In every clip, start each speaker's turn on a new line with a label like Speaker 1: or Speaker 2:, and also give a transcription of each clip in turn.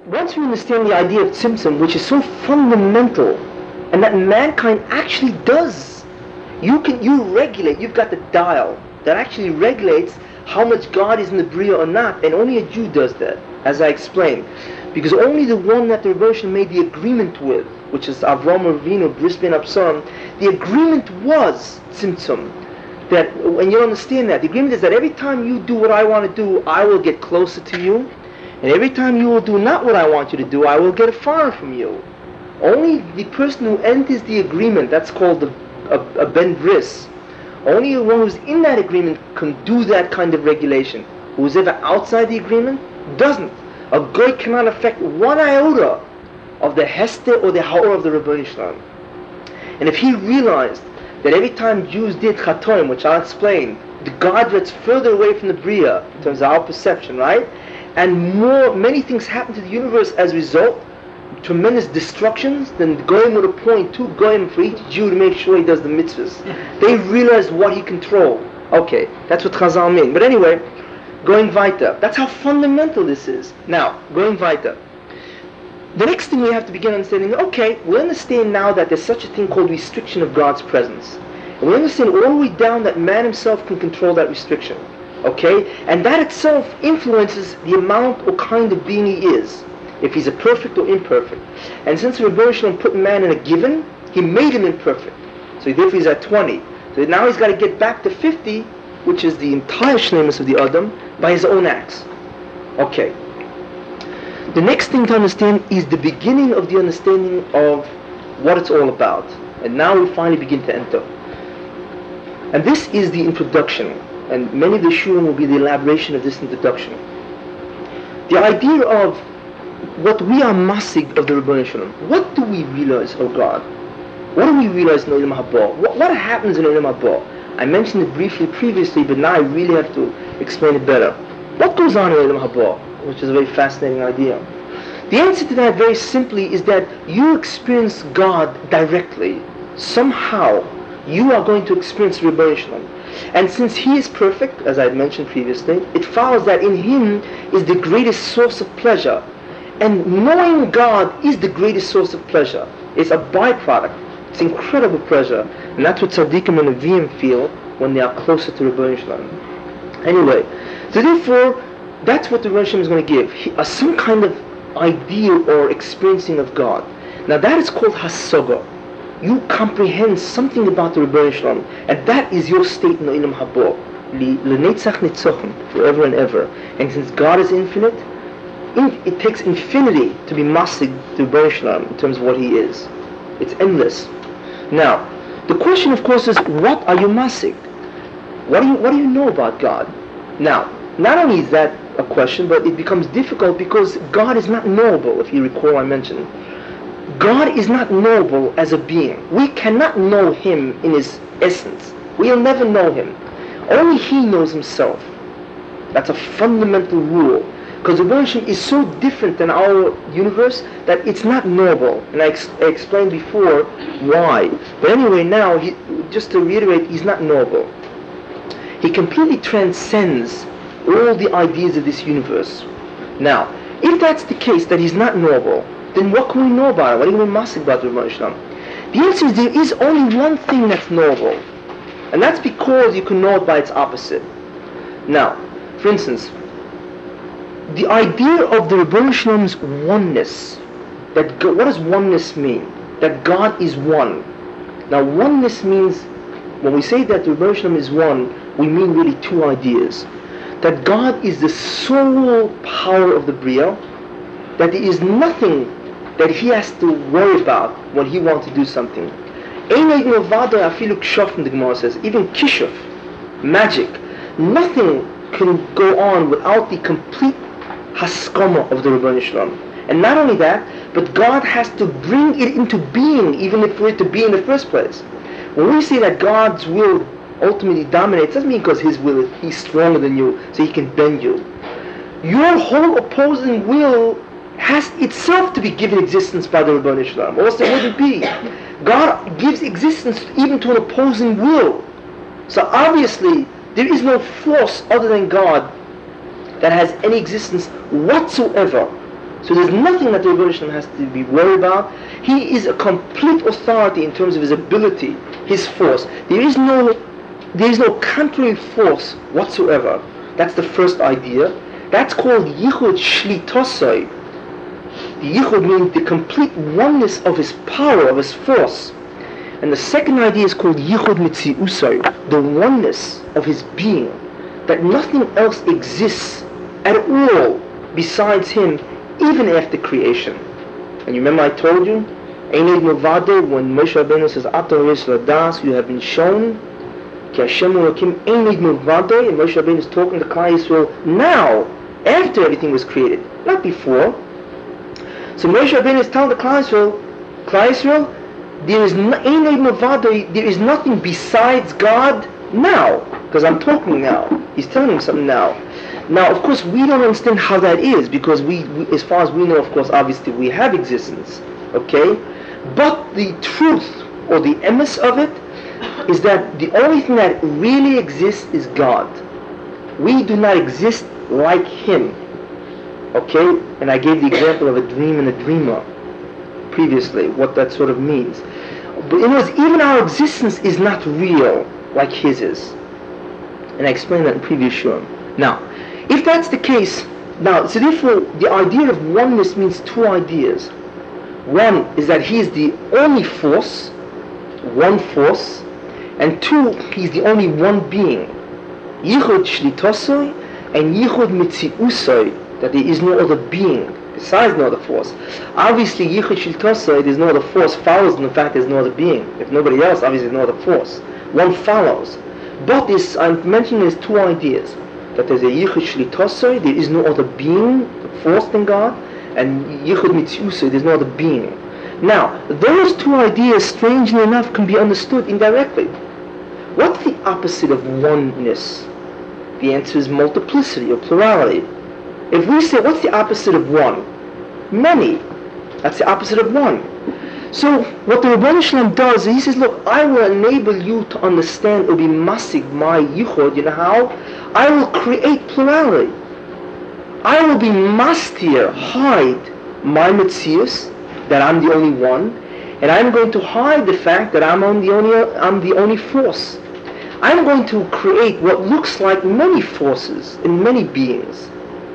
Speaker 1: once we understand the idea of tzimtzum, which is so fundamental, and that mankind actually does, you regulate. You've got the dial that actually regulates how much God is in the Bria or not, and only a Jew does that, as I explained, because only the one that the Rebbe made the agreement with, which is Avram Avinu, Bris Ben Absalom, the agreement was tzimtzum. That, and you understand that the agreement is that every time you do what I want to do, I will get closer to you, and every time you will do not what I want you to do, I will get far from you. Only the person who enters the agreement, that's called a ben bris, only the one who's in that agreement can do that kind of regulation. Who's ever outside the agreement doesn't. A goy cannot affect one iota of the hester or the ha'or of the Rebbeinu Shalom. And if he realized that every time Jews did chatoim, which I'll explain, the God gets further away from the Bria in terms of our perception, right? And many things happen to the universe as a result, tremendous destructions, then Goyim would appoint 2 Goyim for each Jew to make sure he does the mitzvahs. They realized what he controlled. Okay, that's what Chazal mean. But anyway, going weiter. That's how fundamental this is. Now, going weiter. The next thing we have to begin understanding, okay, we understand now that there's such a thing called restriction of God's presence. And we understand all the way down that man himself can control that restriction. Okay? And that itself influences the amount or kind of being he is, if he's a perfect or imperfect. And since the Rebbe Shalom put man in a given, he made him imperfect. So therefore he's at 20. So now he's got to get back to 50, which is the entire shleimus of the Adam, by his own acts. Okay. The next thing to understand is the beginning of the understanding of what it's all about. And now we finally begin to enter. And this is the introduction. And many of the shurim will be the elaboration of this introduction. The idea of what we are masig of the Rebbeinu Shalom. What do we realize, oh God? What do we realize in Olam Haba? What happens in Olam Haba? I mentioned it briefly previously, but now I really have to explain it better. What goes on in Olam Haba? Which is a very fascinating idea. The answer to that very simply is that you experience God directly. Somehow, you are going to experience Rebbeinu Shalom. And since he is perfect, as I had mentioned previously, it follows that in him is the greatest source of pleasure. And knowing God is the greatest source of pleasure. It's a byproduct. It's incredible pleasure. And that's what tzaddikim and neviim feel when they are closer to Rebbeinu Shalom. Anyway, so therefore, that's what the Rebbeinu Shalom is going to give. Some kind of idea or experiencing of God. Now that is called hasaga. You comprehend something about the Rebbeinu Shalom, and that is your state in the Olam Haba, l'netzach nitzochim, forever and ever. And since God is infinite, it takes infinity to be masig to Rebbeinu Shalom in terms of what he is. It's endless. Now, the question, of course, is what are you masig? What do you know about God? Now, not only is that a question, but it becomes difficult because God is not knowable. If you recall, I mentioned God is not knowable as a being. We cannot know him in his essence. We'll never know him. Only he knows himself. That's a fundamental rule. Because the Rebbeinu is so different than our universe that it's not knowable. And I explained before why. But anyway, now, just to reiterate, he's not knowable. He completely transcends all the ideas of this universe. Now, if that's the case, that he's not knowable, then what can we know about it? What are we masig about the Rebbeinu Shalom? The answer is there is only one thing that's knowable. And that's because you can know it by its opposite. Now, for instance, the idea of the Rebbeinu Shalom's oneness, what does oneness mean? That God is one. Now oneness means, when we say that the Rebbeinu Shalom is one, we mean really 2 ideas. That God is the sole power of the Bria, that there is nothing that he has to worry about when he wants to do something. The Gemara says, even kishuf, magic, nothing can go on without the complete haskama of the Rebbeinu Shalom. And not only that, but God has to bring it into being, even for it to be in the first place. When we say that God's will ultimately dominates, it doesn't mean because his will, he's stronger than you, so he can bend you. Your whole opposing will has itself to be given existence by the Rebbeinu Shalom, or else it wouldn't be. God gives existence even to an opposing will. So obviously, there is no force other than God that has any existence whatsoever. So there's nothing that the Rebbe Shalom has to be worried about. He is a complete authority in terms of his ability, his force. There is no contrary force whatsoever. That's the first idea. That's called Yichud Shlitosai. The Yichud means the complete oneness of his power, of his force. And the second idea is called Yichud Mitziusai, the oneness of his being, that nothing else exists at all besides him, even after creation. And you remember I told you, Eined Milvado, when Moshe Rabbeinu says, Ato Yesh Ladas, you have been shown, Ki Hashem Elokim Eined Milvado, and Moshe Rabbeinu is talking to Klal Yisrael now, after everything was created, not before. So Moshe Rabbeinu is telling the Klal Yisrael, there is Eined Milvado, there is nothing besides God now, because I'm talking now. He's telling him something now. Now, of course, we don't understand how that is, because we, as far as we know, of course, obviously, we have existence, okay? But the truth, or the emes of it, is that the only thing that really exists is God. We do not exist like Him, okay? And I gave the example of a dream and a dreamer previously, what that sort of means. But in other words, even our existence is not real like His is. And I explained that in previous shurim. Now, if that's the case, now, so therefore, the idea of oneness means two ideas. One is that He is the only force, one force, and two, He's the only one being. Yichud Shlitosoi and Yichud Mitziusoi, that there is no other being besides no other force. Obviously, Yichud Shlitosoi, there's no other force, follows in the fact there's no other being. If nobody else, obviously there's no other force. One follows. But this, I'm mentioning there's two ideas. That there's a Yichud Shlitosoi, there is no other being, force than God, and Yichud Mitziusoi, there's no other being. Now, those two ideas, strangely enough, can be understood indirectly. What's the opposite of oneness? The answer is multiplicity or plurality. If we say, what's the opposite of one? Many. That's the opposite of one. So, what the Rebbeinu Shalom does, he says, look, I will enable you to understand or be masig my yichud. You know how? I will create plurality. I will be mastir, hide my metzius, that I'm the only one, and I'm going to hide the fact that I'm the only force. I'm going to create what looks like many forces in many beings.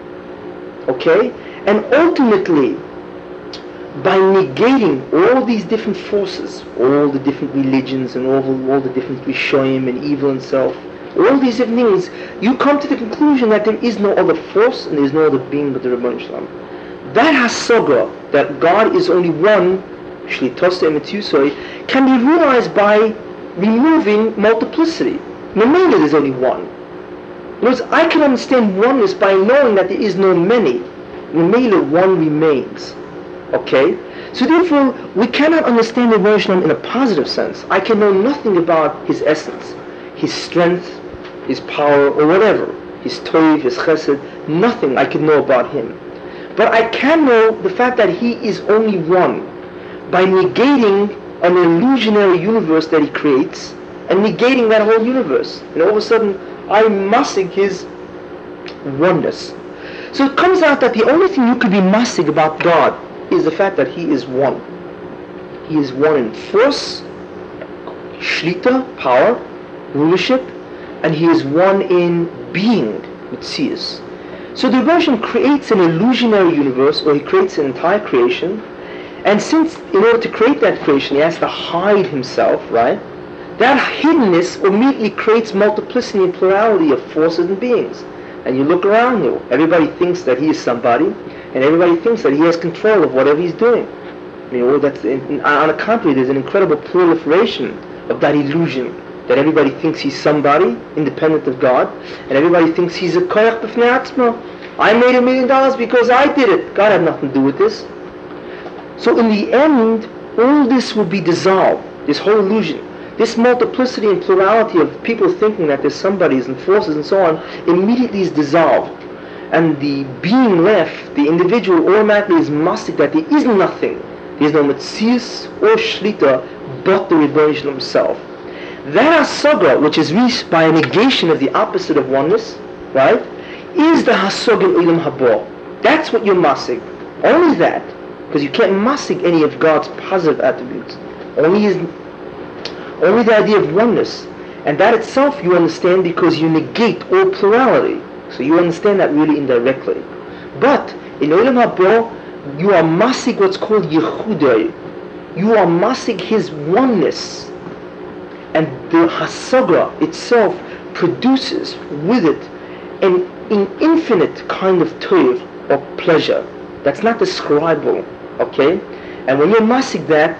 Speaker 1: Okay? And ultimately, by negating all these different forces, all the different religions and all the different rishoyim and evil and self, all these different things, you come to the conclusion that there is no other force and there is no other being but the Rebbeinu Shalom. That hasaga, that God is only one, Shlitosei and Mitziusoi, can be realized by removing multiplicity. Normally there's only one. In other words, I can understand oneness by knowing that there is no many. Normally one remains. Okay? So therefore, we cannot understand the Rebbeinu Shalom in a positive sense. I can know nothing about His essence, His strength, His power, or whatever. His toiv, His chesed, nothing I can know about Him. But I can know the fact that He is only one by negating an illusionary universe that He creates and negating that whole universe. And all of a sudden, I'm masig His oneness. So it comes out that the only thing you could be masig about God is the fact that He is one. He is one in force, shlita, power, rulership, and He is one in being, mitzias. So the Rebbeinu creates an illusionary universe, or He creates an entire creation, and since in order to create that creation He has to hide Himself, right? That hiddenness immediately creates multiplicity and plurality of forces and beings. And you look around you, everybody thinks that he is somebody, and everybody thinks that he has control of whatever he's doing. On the contrary, there's an incredible proliferation of that illusion, that everybody thinks he's somebody, independent of God, and everybody thinks he's a koyach b'fnei atzmo. I made $1 million because I did it. God had nothing to do with this. So in the end, all this will be dissolved, this whole illusion. This multiplicity and plurality of people thinking that there's somebodies and forces and so on, immediately is dissolved. And the being left, the individual, automatically is mastic that there is nothing. There is no metzius or shlita but the Rebbeinu Shalom himself. That hasaga, which is reached by a negation of the opposite of oneness, right, is the hasaga in Olam Haba. That's what you're masig. Only that, because you can't masig any of God's positive attributes. Only the idea of oneness. And that itself you understand because you negate all plurality. So you understand that really indirectly. But in Olam Haba, you are masig what's called Yehudai. You are masig his oneness. And the Hasaga itself produces with it an infinite kind of toiv or pleasure that's not describable. Okay? And when you're masig that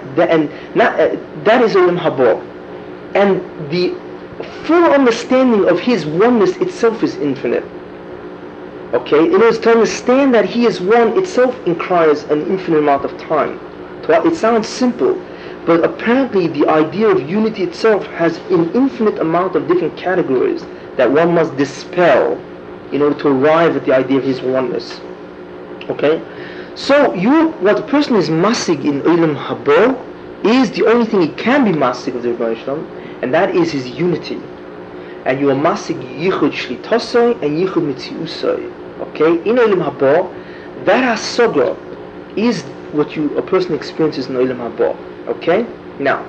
Speaker 1: is Olam Haba. And the full understanding of his oneness itself is infinite. Okay? In order to understand that he is one itself requires an infinite amount of time. It sounds simple, but apparently the idea of unity itself has an infinite amount of different categories that one must dispel in order to arrive at the idea of his oneness. Okay? So what the person is masig in Olam Haba is the only thing he can be masig of the Rebbeinu Shalom, and that is his unity. And you are masig yichud shlitosai and yichud mitziusai. Okay, in Olam Haba, that hasaga is what a person experiences in Olam Haba. Okay, now,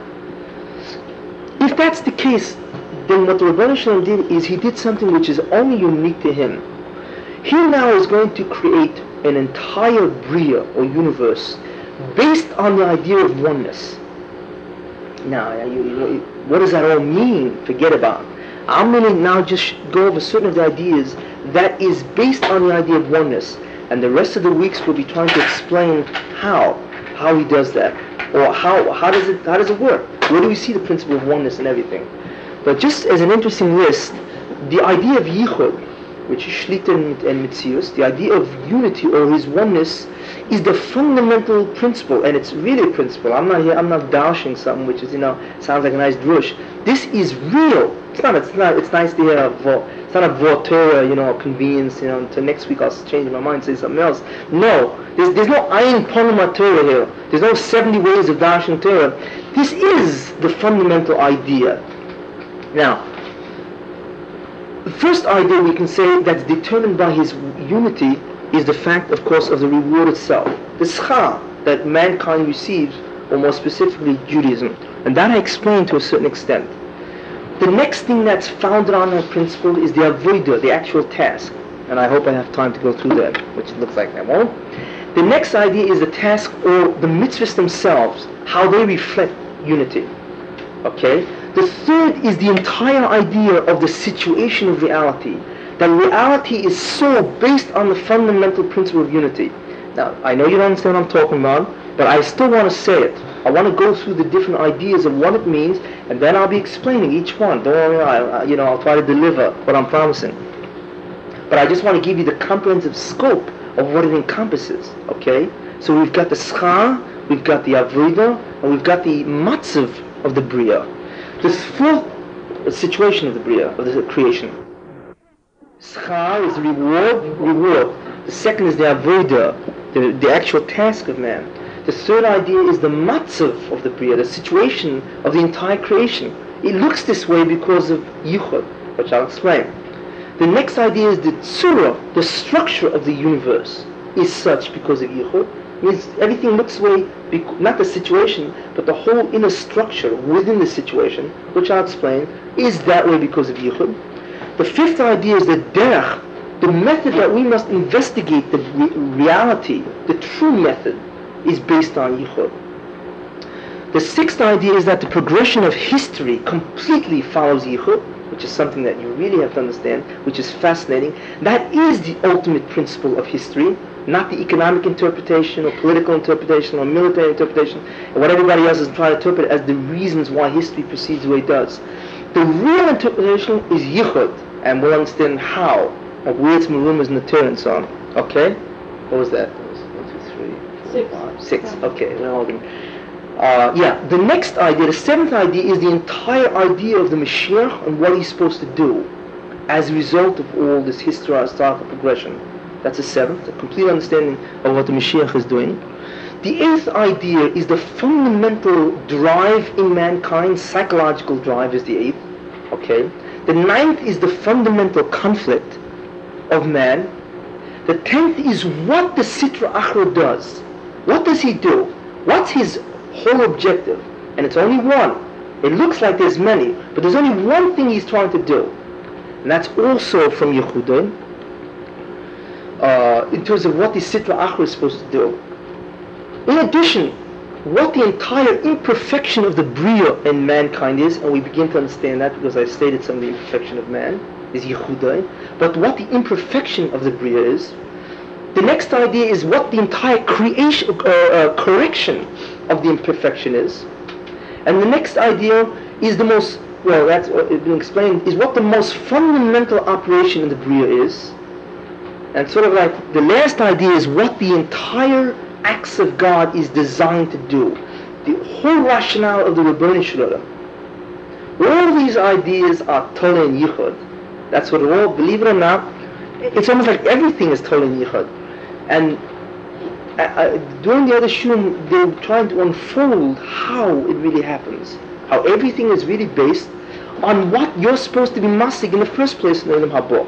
Speaker 1: if that's the case, then what the Rebbeinu Shalom did is he did something which is only unique to him. He now is going to create an entire bria or universe based on the idea of oneness. Now, what does that all mean? Forget about it. I'm going to now just go over certain of the ideas that is based on the idea of oneness. And the rest of the weeks we'll be trying to explain how he does that. Or how does it work? Where do we see the principle of oneness and everything? But just as an interesting list, the idea of yichud, which is shlita and mitzius, the idea of unity or his oneness is the fundamental principle, and it's really a principle. I'm not dashing something which is, sounds like a nice drush. This is real. It's nice to hear it's not a Torah, convenience, until next week I'll change my mind and say something else. No, there's no ayin ponuma Torah here. There's no 70 ways of dashing Torah. This is the fundamental idea. Now, the first idea we can say that's determined by his unity is the fact, of course, of the reward itself. The schar that mankind receives, or more specifically Judaism. And that I explained to a certain extent. The next thing that's founded on that principle is the avodah, the actual task. And I hope I have time to go through that, which it looks like I won't. The next idea is the task or the mitzvahs themselves, how they reflect unity. Okay? The third is the entire idea of the situation of reality. That reality is so based on the fundamental principle of unity. Now, I know you don't understand what I'm talking about, but I still want to say it. I want to go through the different ideas of what it means, and then I'll be explaining each one. Don't worry, I'll try to deliver what I'm promising. But I just want to give you the comprehensive scope of what it encompasses, okay? So we've got the schar, we've got the avodah, and we've got the matzav of the bria. This fourth situation of the bria, of the creation. Schar is reward. The second is the avodah, the actual task of man. The third idea is the matzav of the bria, the situation of the entire creation. It looks this way because of yichud, which I'll explain. The next idea is the tzura, the structure of the universe, is such because of yichud. Means everything looks this way, not the situation, but the whole inner structure within the situation, which I'll explain, is that way because of yichud. The fifth idea is the derech, the method that we must investigate the reality, the true method, is based on yichud. The sixth idea is that the progression of history completely follows yichud, which is something that you really have to understand, which is fascinating. That is the ultimate principle of history, not the economic interpretation or political interpretation or military interpretation, and what everybody else is trying to interpret as the reasons why history proceeds the way it does. The real interpretation is yichud, and we'll understand how, like where its marumas in the Torah and so on. Okay? What was that? 1, 2, 3, 4, 5, 6. Okay, we're holding. The next idea, the seventh idea, is the entire idea of the Mashiach and what he's supposed to do as a result of all this historical progression. That's the seventh, a complete understanding of what the Mashiach is doing. The eighth idea is the fundamental drive in mankind, psychological drive is the eighth. Okay? The ninth is the fundamental conflict of man. The 10th is what the Sitra Achra does. What does he do? What's his whole objective? And it's only one. It looks like there's many, but there's only one thing he's trying to do. And that's also from Yehuda, in terms of what the Sitra Achra is supposed to do. In addition, what the entire imperfection of the Bria in mankind is, and we begin to understand that because I stated some of the imperfection of man, is Yehuda, but what the imperfection of the Bria is. The next idea is what the entire creation, correction of the imperfection is. And the next idea is the most, well, that's been explained, is what the most fundamental operation in the Bria is. And sort of like the last idea is what the entire acts of God is designed to do. The whole rationale of the Rebbeinu Shalom. All these ideas are Torah and Yichud. That's what it all, believe it or not, it's almost like everything is Torah and Yichud. And during the other Shum, they were trying to unfold how it really happens. How everything is really based on what you're supposed to be masig in the first place in Olam Haba.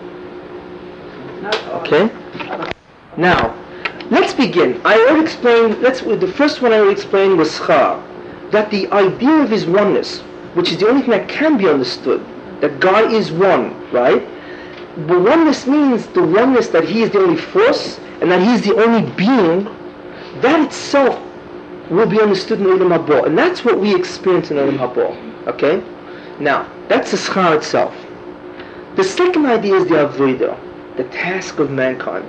Speaker 1: Okay? Now, let's begin. I already explained, the first one I already explained was Schar. That the idea of his oneness, which is the only thing that can be understood, that God is one, right? But oneness means the oneness that he is the only force, and that he is the only being. That itself will be understood in Olam Haba. And that's what we experience in Olam Haba. Okay? Now, that's the Schar itself. The second idea is the Avodah, the task of mankind.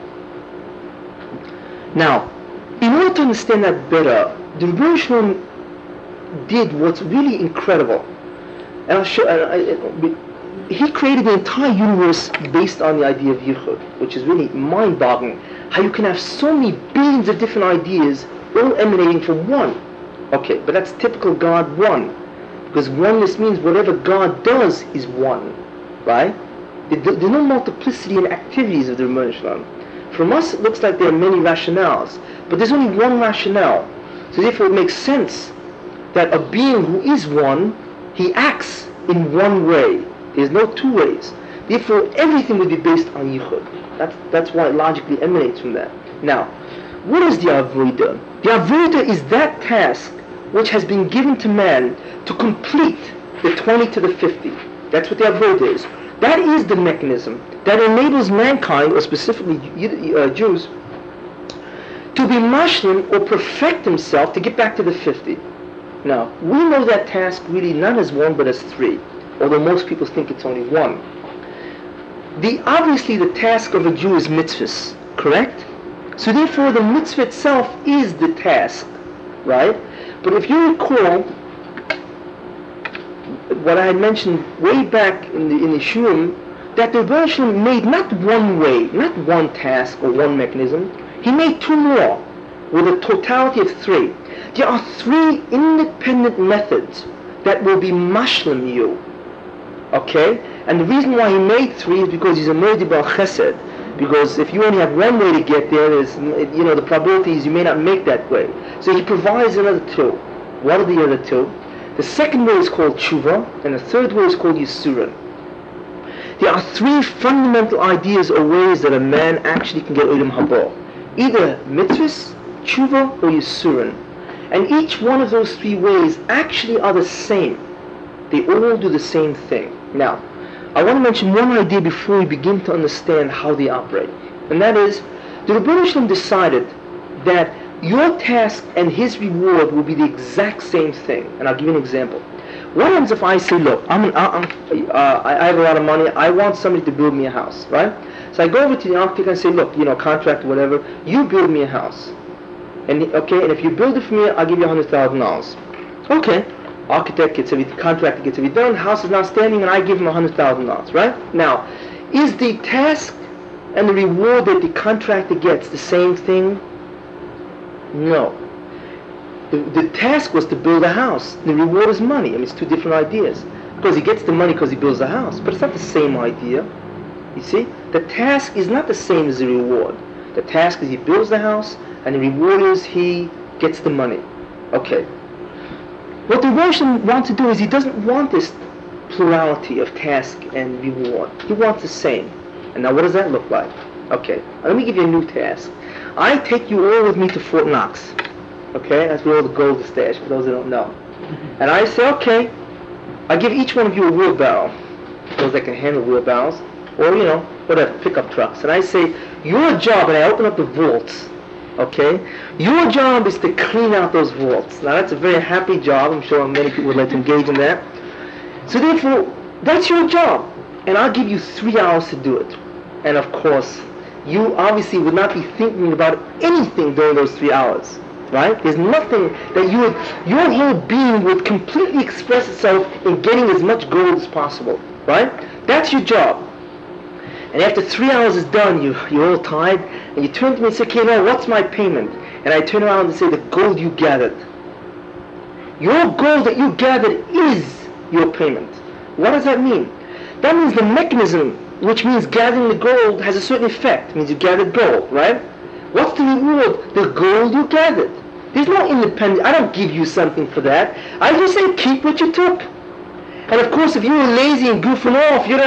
Speaker 1: Now, in order to understand that better, the Rebbeinu Shalom did what's really incredible. And I'll show. He created the entire universe based on the idea of Yichud, which is really mind-boggling. How you can have so many billions of different ideas all emanating from one. Okay, but that's typical God one, because oneness means whatever God does is one, right? There's no multiplicity in activities of the Rebbeinu Shalom. From us, it looks like there are many rationales, but there's only one rationale. So therefore, it makes sense that a being who is one, he acts in one way. There's no two ways. Therefore, everything would be based on Yichud. That's why it logically emanates from that. Now, what is the Avodah? The Avodah is that task which has been given to man to complete the 20 to the 50. That's what the Avodah is. That is the mechanism that enables mankind, or specifically Jews, to be mashlim or perfect himself to get back to the 50. Now, we know that task really not as one but as three, although most people think it's only one. Obviously the task of a Jew is mitzvahs, correct? So therefore the mitzvah itself is the task, right? But if you recall what I had mentioned way back in the Shurim, that the Rebbeinu Shalom made not one way, not one task or one mechanism, he made two more, with a totality of three. There are three independent methods that will be mashlim you. Okay? And the reason why he made three is because he's a Modi Bal Chesed. Because if you only have one way to get there, the probability is you may not make that way. So he provides another two. What are the other two? The second way is called Tshuva, and the third way is called Yisurin. There are three fundamental ideas or ways that a man actually can get Olam Haba. Either mitzvahs, Tshuva, or Yisurin. And each one of those three ways actually are the same. They all do the same thing. Now, I want to mention one idea before we begin to understand how they operate. And that is, the Rebbeinu Shalom decided that your task and his reward will be the exact same thing. And I'll give you an example. What happens if I say, look, I have a lot of money, I want somebody to build me a house, right? So I go over to the architect and say, look, contract or whatever, you build me a house. And if you build it for me, I'll give you $100,000. Okay. Architect gets everything, contractor gets everything done, house is now standing, and I give him $100,000, right? Now, is the task and the reward that the contractor gets the same thing? No. The task was to build a house. The reward is money. I mean, it's two different ideas. Because he gets the money because he builds a house, but it's not the same idea. You see? The task is not the same as the reward. The task is he builds the house, and the reward is he gets the money. Okay. What the Rebbeinu wants to do is he doesn't want this plurality of task and reward. He wants the same. And now what does that look like? Okay, let me give you a new task. I take you all with me to Fort Knox. Okay, that's where all the gold is stashed, for those that don't know. And I say, okay, I give each one of you a wheelbarrow, those that can handle wheelbarrows, or, you know, whatever, pickup trucks. And I say, your job, and I open up the vaults, okay, your job is to clean out those vaults. Now that's a very happy job. I'm sure many people would like to engage in that. So therefore, that's your job. And I'll give you 3 hours to do it. And of course, you obviously would not be thinking about anything during those 3 hours, right? There's nothing that your whole being would completely express itself in getting as much gold as possible, right? That's your job. And after 3 hours is done, you're all tired, and you turn to me and say, okay, now what's my payment? And I turn around and say, the gold you gathered. Your gold that you gathered is your payment. What does that mean? That means the mechanism, which means gathering the gold, has a certain effect. It means you gathered gold, right? What's the reward? The gold you gathered. There's no independent. I don't give you something for that. I just say keep what you took. And of course, if you were lazy and goofing off, you're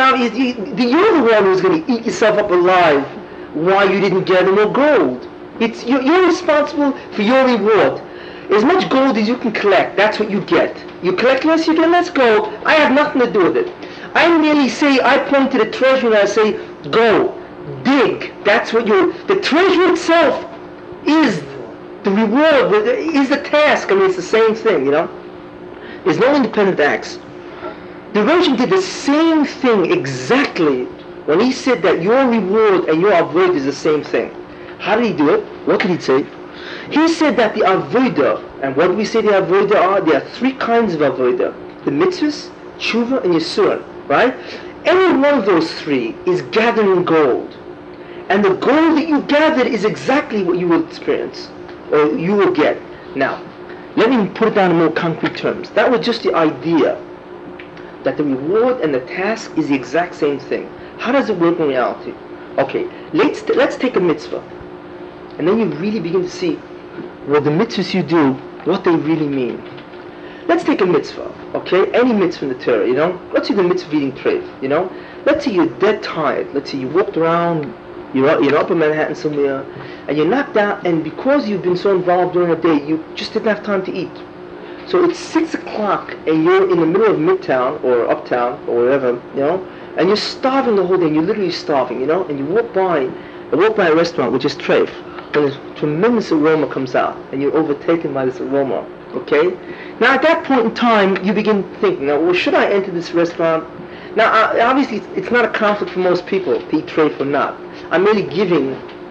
Speaker 1: the one who's going to eat yourself up alive. Why you didn't gather more gold? You're responsible for your reward. As much gold as you can collect, that's what you get. You collect less, you get less gold. I have nothing to do with it. I merely say, I point to the treasure and I say, go, dig. That's what the treasure itself is the reward, is the task. I mean, it's the same thing, you know. There's no independent acts. The Virgin did the same thing exactly when he said that your reward and your avoid is the same thing. How did he do it? What did he say? He said that the avodah, and what do we say the avodah are? There are 3 kinds of avodah. The mitzvahs, tshuva, and yisurin, right? Any one of those 3 is gathering gold. And the gold that you gathered is exactly what you will experience, or you will get. Now, let me put it down in more concrete terms. That was just the idea that the reward and the task is the exact same thing. How does it work in reality? Okay, let's take a mitzvah. And then you really begin to see what the mitzvahs you do, what they really mean. Let's take a mitzvah, okay? Any mitzvah in the Torah, you know? Let's say the mitzvah of eating treif, you know? Let's say you're dead tired. Let's say you walked around, you're in Upper Manhattan somewhere, and you're knocked out, and because you've been so involved during the day, you just didn't have time to eat. So it's 6 o'clock, and you're in the middle of Midtown, or Uptown, or wherever, you know? And you're starving the whole day, and you're literally starving, you know? And you walk by a restaurant, which is treif, and a tremendous aroma comes out, and you're overtaken by this aroma, okay? Now at that point in time, you begin thinking, now, well, should I enter this restaurant? Now, obviously, it's not a conflict for most people to eat treif or not. I'm merely giving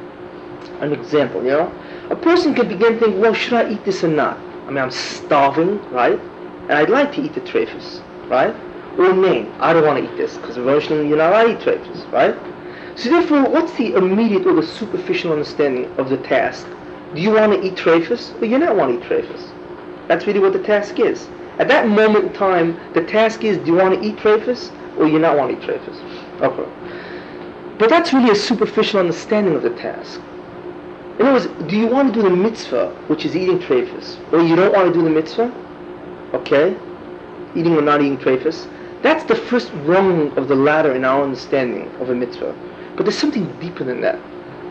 Speaker 1: an example, you know? A person can begin thinking, well, should I eat this or not? I mean, I'm starving, right? And I'd like to eat the treifus, right? Or name, I don't want to eat this, because eventually you're not allowed to eat treifus, right? So therefore, what's the immediate or the superficial understanding of the task? Do you want to eat treifus, or you not want to eat treifus? That's really what the task is. At that moment in time, the task is, do you want to eat treifus, or you not want to eat treifus? Okay. But that's really a superficial understanding of the task. In other words, do you want to do the mitzvah, which is eating treifus, or you don't want to do the mitzvah? Okay? Eating or not eating treifus. That's the first rung of the ladder in our understanding of a mitzvah. But there's something deeper than that.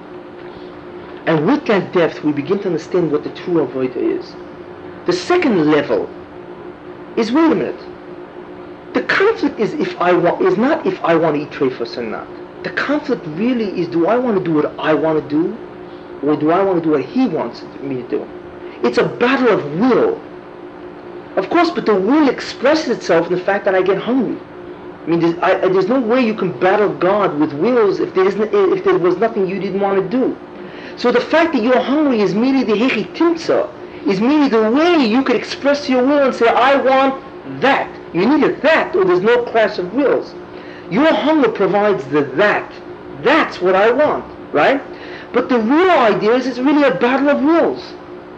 Speaker 1: And with that depth, we begin to understand what the true avodah is. The second level is, wait a minute. The conflict is not if I want to eat treifus or not. The conflict really is, do I want to do what I want to do? Or do I want to do what he wants me to do? It's a battle of will. Of course, but the will expresses itself in the fact that I get hungry. I mean, there's no way you can battle God with wills if there was nothing you didn't want to do. So the fact that you're hungry is merely the hechi timtza, is merely the way you could express your will and say, I want that. You need a that, or there's no clash of wills. Your hunger provides the that. That's what I want, right? But the real idea is it's really a battle of wills.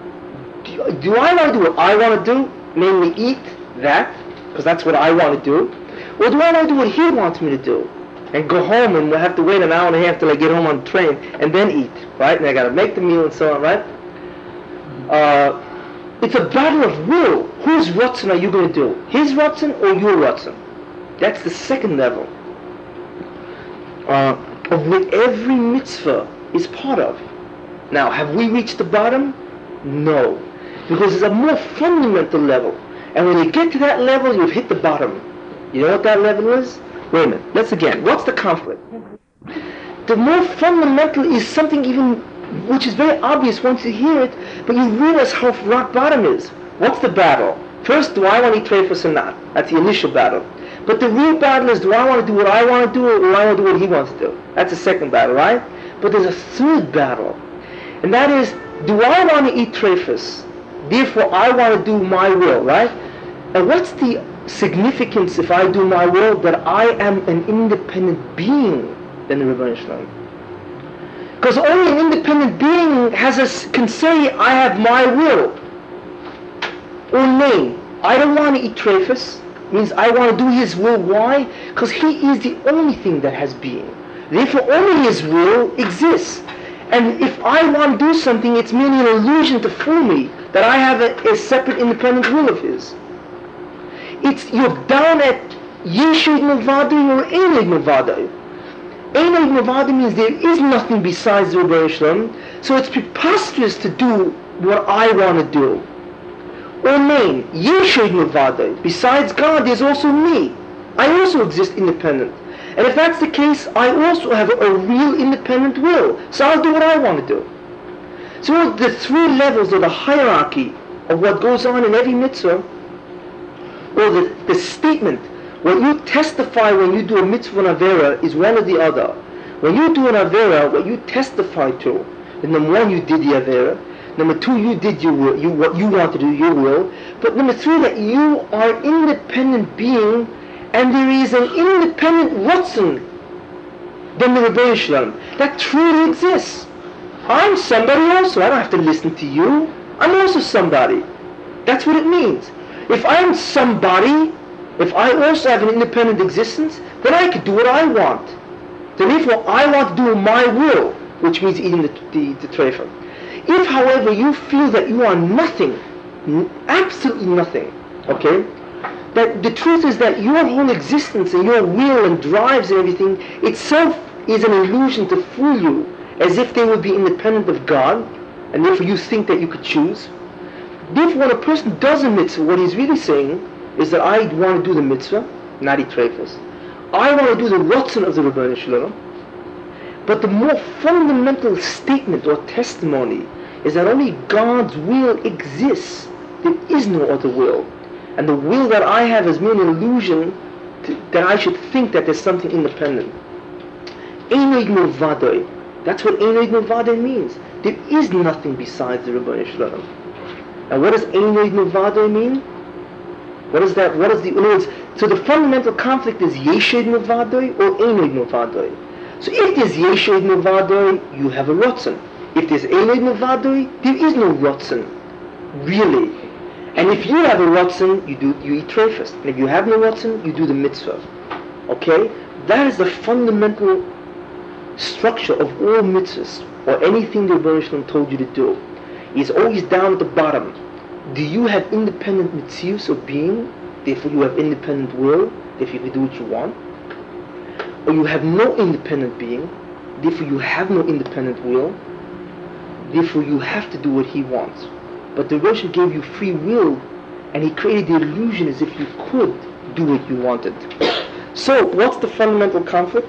Speaker 1: Do I want to do what I want to do, namely eat that, because that's what I want to do, or do I want to do what he wants me to do, and go home and have to wait an hour and a half till I get home on the train, and then eat, right? And I got to make the meal and so on, right? It's a battle of will. Whose Ratzon are you going to do? His Ratzon or your Ratzon? That's the second level. of what every mitzvah is part of. Now, have we reached the bottom? No. Because it's a more fundamental level. And when you get to that level, you've hit the bottom. You know what that level is? Wait a minute. Let's again. What's the conflict? The more fundamental is something even which is very obvious once you hear it, but you realize how rock bottom is. What's the battle? First, do I want to eat treifus or not? That's the initial battle. But the real battle is, do I want to do what I want to do, or do I want to do what he wants to do? That's the second battle, right? But there's a third battle, and that is, do I want to eat treifus? Therefore, I want to do my will, right? And what's the significance if I do my will? That I am an independent being than the Rebbeinu Shalom. Because only an independent being can say, I have my will. Or nay, I don't want to eat treifus, means I want to do his will. Why? Because he is the only thing that has being. Therefore, only his will exists. And if I want to do something, it's merely an illusion to fool me that I have a separate independent will of his. You're down at Yeshud Mavadai or Einod Mavadai. Einod Mavadai means there is nothing besides the Rebbeinu Shalom, so it's preposterous to do what I want to do. Or nay, Yeshud Mavadai, besides God there's also me. I also exist independent. And if that's the case, I also have a real independent will. So I'll do what I want to do. So the three levels of the hierarchy of what goes on in every mitzvah, or the statement, what you testify when you do a mitzvah and avera is one or the other. When you do an avera, what you testify to, and number one, you did the avera. Number two, you did your will, what you want to do, your will. But number three, that you are independent being, and there is an independent Ratzon than the Rebbeinu Shalom that truly exists. I'm somebody also. I don't have to listen to you. I'm also somebody. That's what it means. If I'm somebody, if I also have an independent existence, then I can do what I want. Then therefore I want to do my will, which means eating the treifah. If, however, you feel that you are nothing, absolutely nothing, okay, that the truth is that your whole existence and your will and drives and everything itself is an illusion to fool you, as if they would be independent of God, and therefore you think that you could choose. Therefore, when a person does a mitzvah, what he's really saying is that I want to do the mitzvah, not eat treifus. I want to do the Ratzon of the Rebbeinu Shalom. But the more fundamental statement or testimony is that only God's will exists. There is no other will. And the will that I have is merely an illusion that I should think that there's something independent. Einod Mavadai. That's what Einod Mavadai means. There is nothing besides the Rebbeinu Shalom. Now what does Einod Mavadai mean? What is that? What is the... In other words, so the fundamental conflict is Yeshud Mavadai or Einod Mavadai. So if there's Yeshud Mavadai, you have a Ratzon. If there's Einod Mavadai, there is no Ratzon. Really. And if you have a Ratzon, you eat treifus. And if you have no Ratzon, you do the mitzvah. Okay? That is the fundamental structure of all mitzvahs, or anything the Rebbeinu Shalom told you to do. It's always down at the bottom. Do you have independent mitzius of being? Therefore you have independent will, therefore you can do what you want. Or you have no independent being, therefore you have no independent will, therefore you have to do what he wants. But the Rebbeinu Shalom gave you free will, and he created the illusion as if you could do what you wanted. So, what's the fundamental conflict?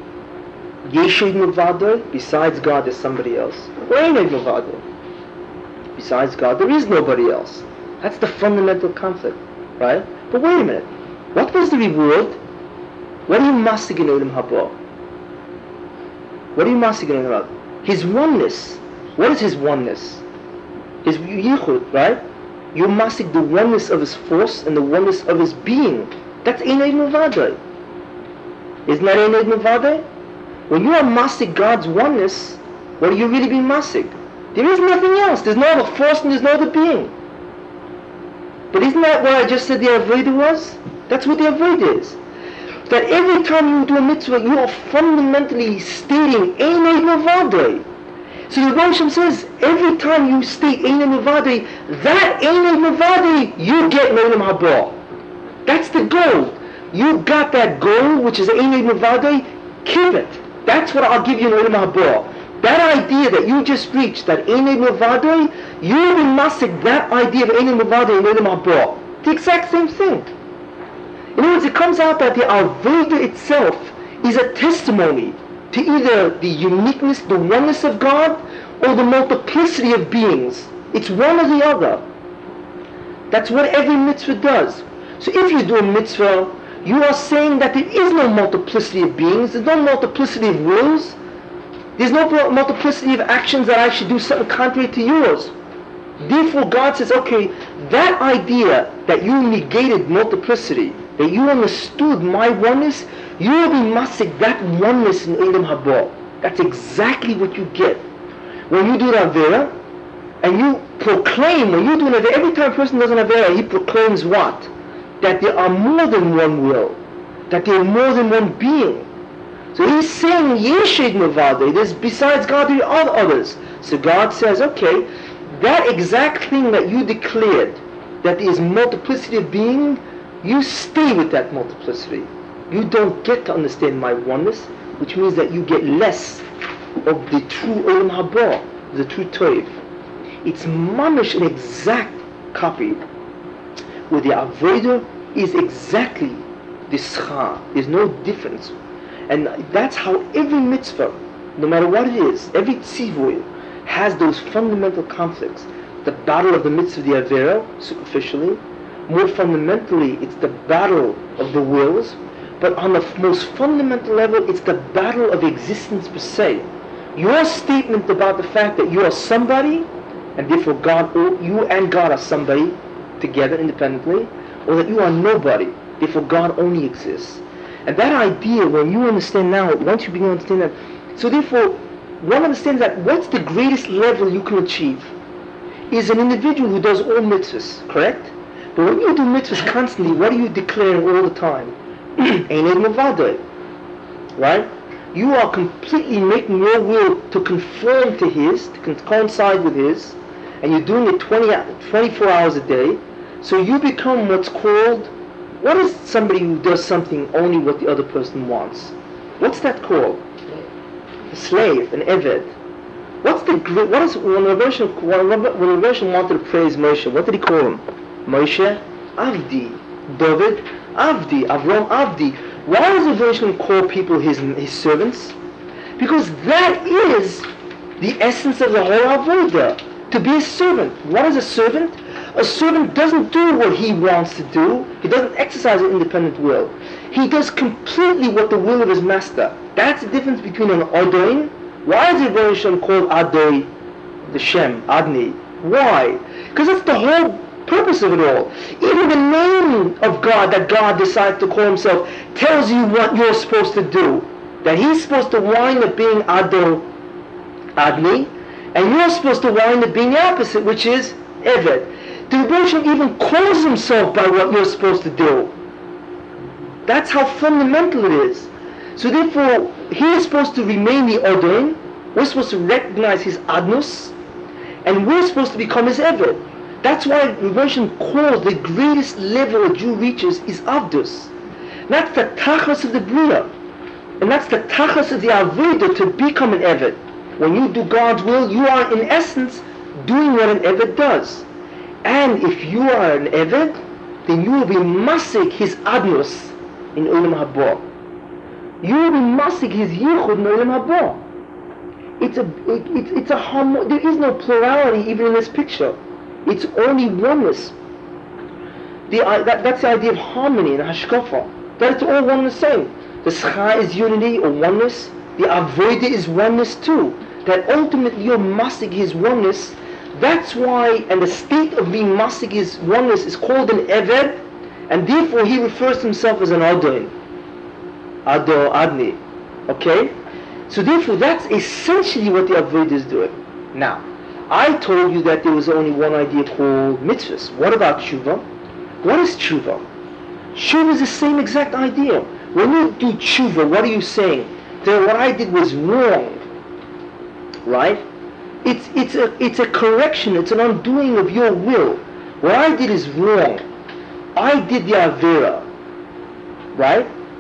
Speaker 1: Yeshud Mavadai, besides God there's somebody else. Or Einod Mavadai, besides God there is nobody else. That's the fundamental conflict, right? But wait a minute, what was the reward? What are you masig in Olam Haba? What are you masig in Olam Haba? His oneness. What is his oneness? His yichud, right? You masig the oneness of his force and the oneness of his being. That's Einod Mavadai. Isn't that Einod Mavadai? When you are masig God's oneness, what are you really being masig? There is nothing else. There's no other force and there's no other being. But isn't that what I just said the avodah was? That's what the avodah is. That every time you do a mitzvah, you are fundamentally stating Einod Mavadai. So the Rebbeinu Shalom says, every time you state Einod Mavadai, that Einod Mavadai, you get Olam Haba. That's the goal. You got that goal, which is Einod Mavadai, keep it. That's what I'll give you in Olam Haba. That idea that you just reached, that Einay Mavadoi, you will masik that idea of Einay Mavadoi in Olam Haba. The exact same thing. In other words, it comes out that the Avodah itself is a testimony to either the uniqueness, the oneness of God, or the multiplicity of beings. It's one or the other. That's what every mitzvah does. So if you do a mitzvah, you are saying that there is no multiplicity of beings, there's no multiplicity of wills, there's no multiplicity of actions that I should do something contrary to yours. Therefore God says, okay, that idea that you negated multiplicity, that you understood my oneness, you will be masik that oneness in Olam Haba. That's exactly what you get. When you do the Avera, and you proclaim, when you do an Avera, every time a person does an Avera, he proclaims what? That there are more than one will, that there are more than one being. So he's saying, Yeshid Mavadeh, there's besides God there are others. So God says, okay, that exact thing that you declared, that there is multiplicity of being, you stay with that multiplicity. You don't get to understand my oneness, which means that you get less of the true Olam Haba, the true Toiv. It's mamish an exact copy, where the Avodah is exactly the Schar. There's no difference. And that's how every mitzvah, no matter what it is, every tzivui has those fundamental conflicts. The battle of the mitzvah, the Avera, superficially. More fundamentally, it's the battle of the wills. But on the most fundamental level, it's the battle of existence per se. Your statement about the fact that you are somebody, and therefore God, or you and God are somebody together independently, or that you are nobody, therefore God only exists. And that idea, when you understand now, once you begin to understand that, so therefore, one understands that what's the greatest level you can achieve is an individual who does all mitzvahs, correct? But when you do mitzvahs constantly, what are you declaring all the time? Einay Mavadeh, right? You are completely making your will to conform to his, to coincide with his, and you're doing it 24 hours a day. So you become what's called, what is somebody who does something only what the other person wants? What's that called? A slave, an eved. When the version wanted to praise Moshe, what did he call him? Moshe Avdi, David Avdi, Avram Avdi. Why does the version call people his servants? Because that is the essence of the whole Avodah, to be a servant. What is a servant? A servant doesn't do what he wants to do. He doesn't exercise an independent will. He does completely what the will of his master. That's the difference between an Adoin. Why is the version called Adoi, the Shem, Adni? Why? Because that's the whole purpose of it all. Even the name of God that God decided to call himself tells you what you're supposed to do. That he's supposed to wind up being Ado, Adni, and you're supposed to wind up being the opposite, which is Eved. The Rebbeinu even calls himself by what you're supposed to do. That's how fundamental it is. So therefore, he is supposed to remain the Odin, we're supposed to recognize his Adnus, and we're supposed to become his Eved. That's why Rebbeinu calls the greatest level a Jew reaches is Avdus. That's the Tachas of the Bria. And that's the Tachas of the Avodah, to become an Eved. When you do God's will, you are in essence doing what an Eved does. And if you are an Eved, then you will be masik his Adnus in Olam Haba. You will be masik his Yichud in Olam Haba. There is no plurality even in this picture. It's only oneness. That's the idea of harmony and hashkafa. That it's all one and the same. The schar is unity or oneness. The avodah is oneness too. That ultimately you're masik his oneness. That's why, and the state of being masik his oneness is called an eved, and therefore he refers to himself as an adon. Ado, adni. Okay? So therefore that's essentially what the avodah is doing. Now, I told you that there was only one idea called mitzvahs. What about tshuva? What is tshuva? Tshuva is the same exact idea. When you do tshuva, what are you saying? That what I did was wrong. Right? It's a correction, it's an undoing of your will. What I did is wrong. I did the avera. Right?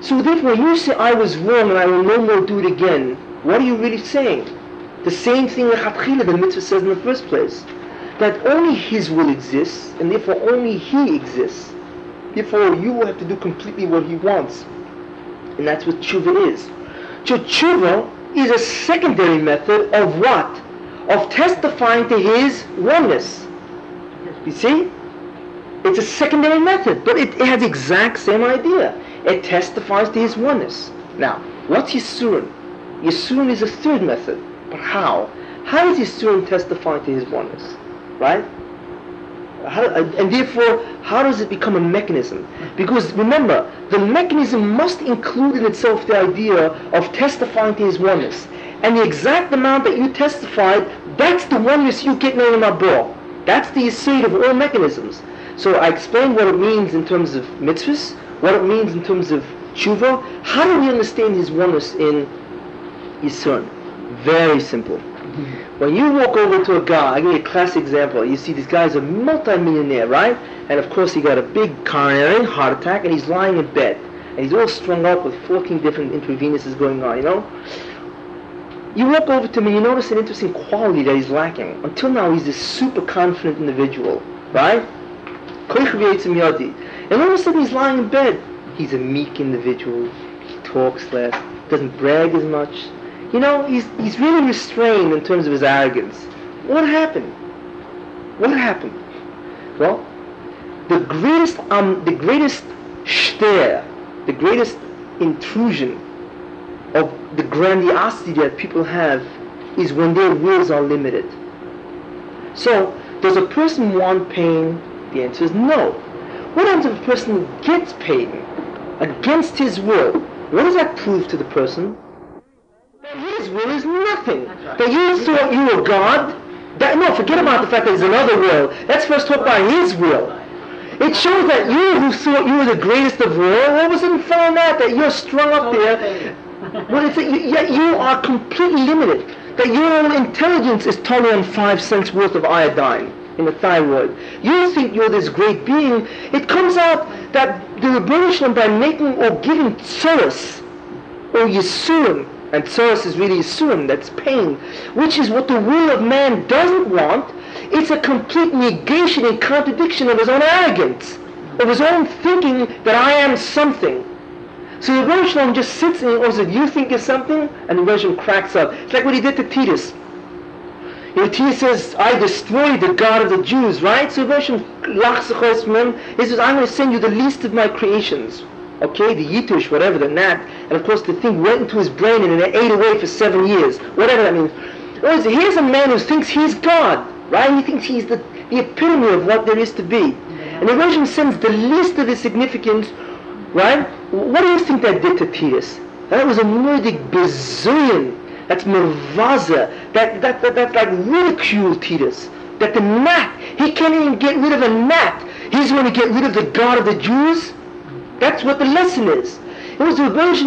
Speaker 1: So therefore, when you say, I was wrong and I will no more do it again, what are you really saying? The same thing that the mitzvah says in the first place. That only His will exists, and therefore only He exists. Therefore, you will have to do completely what He wants. And that's what tshuva is. So tshuva is a secondary method of what? Of testifying to His oneness. You see? It's a secondary method, but it has the exact same idea. It testifies to His oneness. Now, what's Yisurin? Yisurin is a third method. But how? How does Yisurin testify to His oneness? Right? And therefore, how does it become a mechanism? Because remember, the mechanism must include in itself the idea of testifying to His oneness. And the exact amount that you testified, that's the oneness you get in Mabor. That's the yesod of all mechanisms. So I explained what it means in terms of mitzvahs, what it means in terms of tshuva. How do we understand His oneness in Yisurin? Very simple. When you walk over to a guy, I'll give you a classic example. You see this guy's a multi-millionaire, right? And of course he got a big coronary heart attack and he's lying in bed. And he's all strung up with 14 different intravenous's going on, you know? You walk over to him and you notice an interesting quality that he's lacking. Until now he's this super confident individual, right? And all of a sudden he's lying in bed. He's a meek individual. He talks less, doesn't brag as much. You know, he's really restrained in terms of his arrogance. What happened? What happened? Well, the greatest shter, the greatest intrusion of the grandiosity that people have is when their wills are limited. So, does a person want pain? The answer is no. What happens if a person gets pain against his will? What does that prove to the person? That his will is nothing. That you thought you were God. No, forget about the fact that there's another will. Let's first talk about His will. It shows that you who thought you were the greatest of all, all of a sudden found out that you're strung up there. Well, yet you are completely limited. That your intelligence is totally on 5 cents worth of iodine in the thyroid. You think you're this great being. It comes out that the Rebbeinu by making or giving tzoros or yisurim, and tzoros is really yisurim, that's pain, which is what the will of man doesn't want. It's a complete negation and contradiction of his own arrogance, of his own thinking that I am something. So the Rebbeinu just sits and says, you think you're something? And the Rebbeinu cracks up. It's like what he did to Titus. You know, Titus says, I destroyed the God of the Jews, right? So the Rebbeinu lachs from him. He says, I'm going to send you the least of my creations. Okay, the Yitush, whatever, the gnat. And of course the thing went into his brain and it ate away for 7 years. Whatever that means. Here's a man who thinks he's God, right? He thinks he's the epitome of what there is to be. And the Rebbeinu sends the least of his significance, right? What do you think that did to Titus? That was a murdig bezuyin. That's mervaza. That like ridicule Titus. That the gnat, he can't even get rid of a gnat. He's going to get rid of the God of the Jews? That's what the lesson is. It was the version,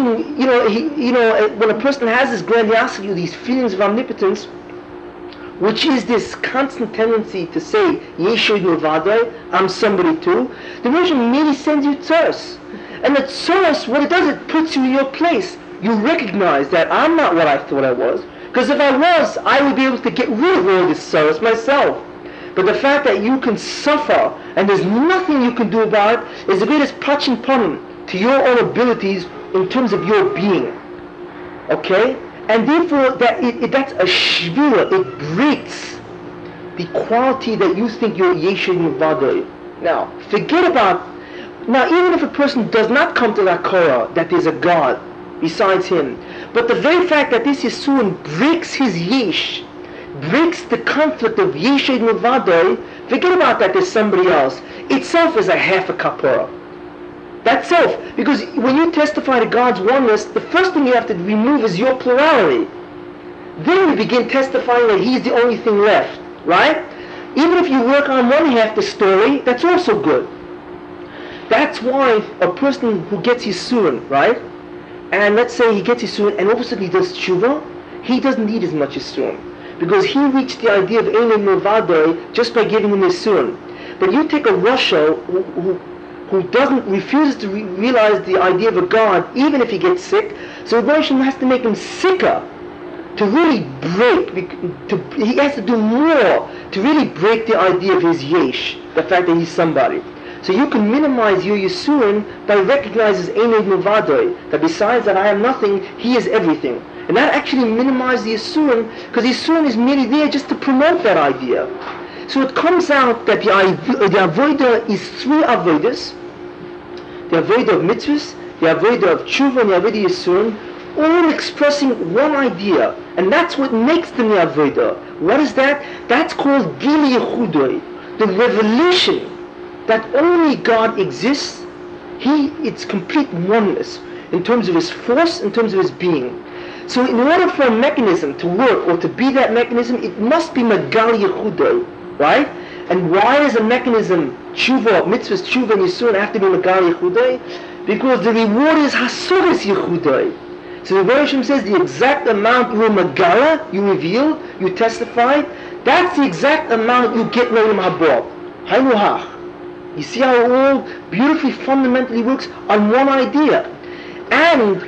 Speaker 1: when a person has this grandiosity, these feelings of omnipotence, which is this constant tendency to say, Yeshua Yovadai, I'm somebody too, the version immediately sends you tzoros. And the tzoros, what it does, it puts you in your place. You recognize that I'm not what I thought I was, because if I was, I would be able to get rid of all this tzoros myself. But the fact that you can suffer and there's nothing you can do about it is the greatest pachin panim to your own abilities in terms of your being. Okay? And therefore, that's a shvira. It breaks the quality that you think you're Yeshua Yivadoi. Now, forget about... Now, even if a person does not come to that Korah, that there's a God besides him, but the very fact that this Yisurim breaks his Yesh, breaks the conflict of Yeshua Yivadoi, forget about that there's somebody else. Itself is a half a kapora. That's self. Because when you testify to God's oneness, the first thing you have to remove is your plurality. Then you begin testifying that He's the only thing left, right? Even if you work on one half the story, that's also good. That's why a person who gets Yisurim, right? And let's say he gets Yisurim and all of a sudden he does tshuva, he doesn't need as much Yisurim. Because he reached the idea of Elim Movadoi just by giving him Yisurim. But you take a Russia who refuses to realize the idea of a God, even if he gets sick. So Rebbe Hashem has to make him sicker to really break. He has to do more to really break the idea of his yesh, the fact that he's somebody. So you can minimize your Yisurin by recognizing Einod Milvadoi, that besides that I am nothing, he is everything. And that actually minimizes the Yisurin, because Yisurin is merely there just to promote that idea. So it comes out that the Avodah is three Avodas: the Avodah of mitzvahs, the Avodah of tshuva, and the Avodah Yisurin, all expressing one idea. And that's what makes them the Avodah. What is that? That's called Gili Yechudoi, the revelation that only God exists. It's complete oneness in terms of his force, in terms of his being. So in order for a mechanism to work or to be that mechanism, it must be Magal Yechudoi, right? And why is a mechanism, tshuva, mitzvahs, tshuva, and yisurin, have to be Magal Yechudoi? Because the reward is Hasuras Yechudoi. So the Rebbe Hashem says the exact amount you Magala, you reveal, you testify, that's the exact amount you get in Olam Haba. Haynu Hach. You see how it all beautifully fundamentally works on one idea. And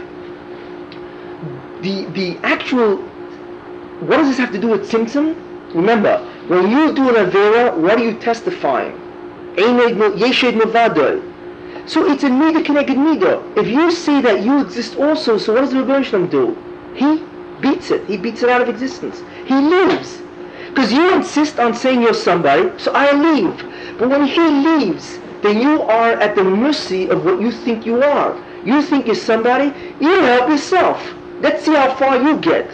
Speaker 1: the actual, what does this have to do with Tzimtzum? Remember, when you do an Avera, what are you testifying? Yeshid Mevadoi. So it's a Mida Keneged Mida. If you see that you exist also, so what does the Rebbe Hashem do? He beats it. He beats it out of existence. He leaves. Because you insist on saying you're somebody, so I leave. But when he leaves, then you are at the mercy of what you think you are. You think you're somebody, you help yourself. Let's see how far you get.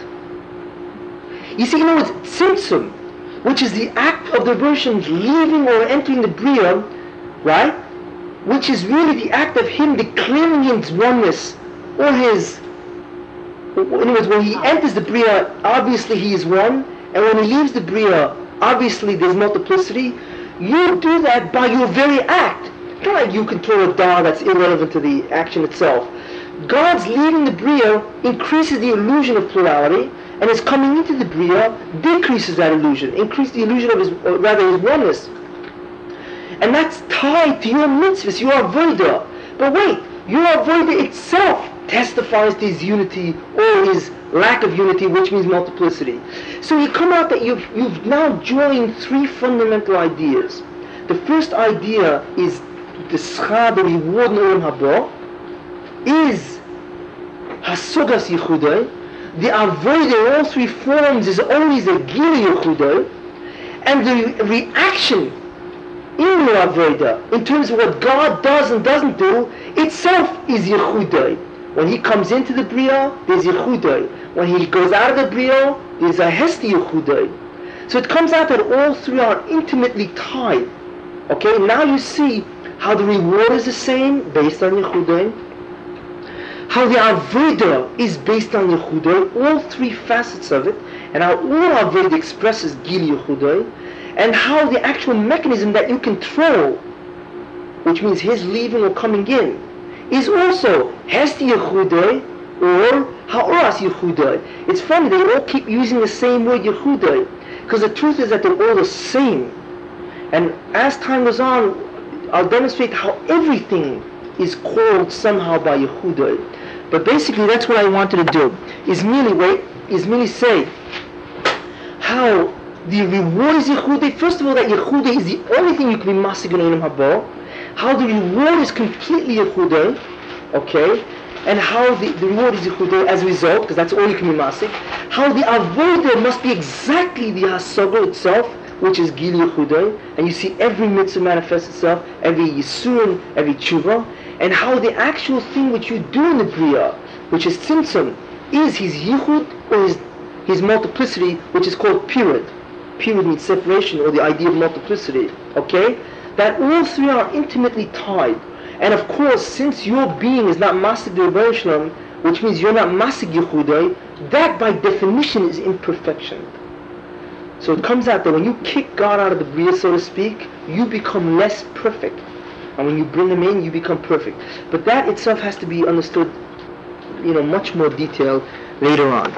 Speaker 1: You see, it's Tzimtzum, which is the act of the version leaving or entering the Bria, right? Which is really the act of him declaring his oneness, or his, in other words, when he enters the Bria, obviously he is one, and when he leaves the Bria, obviously there's multiplicity. You do that by your very act. It's not like you control a dial that's irrelevant to the action itself. God's leaving the Bria increases the illusion of plurality, and his coming into the Bria decreases that illusion, increases the illusion of his oneness. And that's tied to your mitzvahs, your avodah. But wait, your avodah itself testifies to his unity or his lack of unity, which means multiplicity. So you come out that you've now joined three fundamental ideas. The first idea is the schar, the reward in Olam Haba, is Hasugas Yechudai. The avodah in all three forms is always a Gili Yechudai. And the reaction in your avodah, in terms of what God does and doesn't do, itself is Yechudai. When he comes into the Bria, there's Yechudai. When he goes out of the Bria, there's a Hesti Yechudai. So it comes out that all three are intimately tied. Okay, now you see how the reward is the same, based on Yechudai. How the avodah is based on Yechudai, all three facets of it, and how all avodah expresses Gili Yechudai, and how the actual mechanism that you control, which means his leaving or coming in, is also Hesti Yechudai or Ha'oras Yechudai. It's funny, they all keep using the same word Yechudai, because the truth is that they're all the same. And as time goes on, I'll demonstrate how everything is called somehow by Yechudai. But basically that's what I wanted to do, is merely say how the reward is Yechudai. First of all, that Yechudai is the only thing you can be masig in Olam Haba. How the reward is completely Yechudai, okay? And how the reward is Yechudai as a result, because that's all you can be masig. How the avodah must be exactly the hasaga itself, which is Gili Yechudai. And you see every mitzvah manifest itself, every yisurin, every tshuva. And how the actual thing which you do in the Bria, which is Tzimtzum, is his yichud or his multiplicity, which is called Pirud. Pirud means separation, or the idea of multiplicity, okay? That all three are intimately tied. And of course, since your being is not masig the Rebbe Shalom, which means you're not masig Yechudai, that by definition is imperfection. So it comes out that when you kick God out of the Bria, so to speak, you become less perfect. And when you bring him in, you become perfect. But that itself has to be understood, much more detail later on.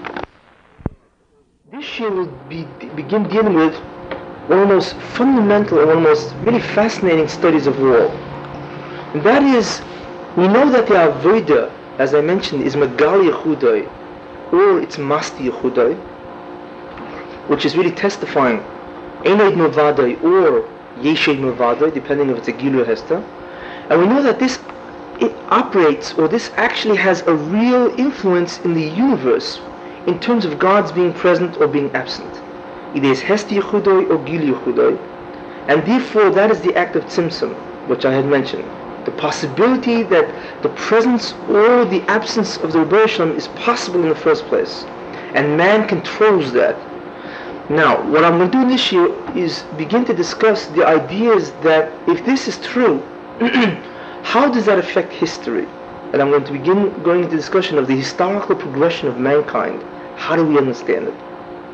Speaker 1: This year we'll begin dealing with one of the most fundamental and one of the most really fascinating studies of all. And that is, we know that the Avodah, as I mentioned, is Megali Yechudai, or it's Masti Yechudai, which is really testifying Einoid Mevadai or Yeshed Mevadai, depending if it's a Gilu or Hester. And we know that this operates, or this actually has a real influence in the universe in terms of God's being present or being absent. It is Hester Yechudai or Gilu Yechudai, and therefore that is the act of Tzimtzum, which I had mentioned. The possibility that the presence or the absence of the Rebbe Shalom is possible in the first place, and man controls that. Now, what I'm going to do this year is begin to discuss the ideas that if this is true, how does that affect history? And I'm going to begin going into discussion of the historical progression of mankind. How do we understand it?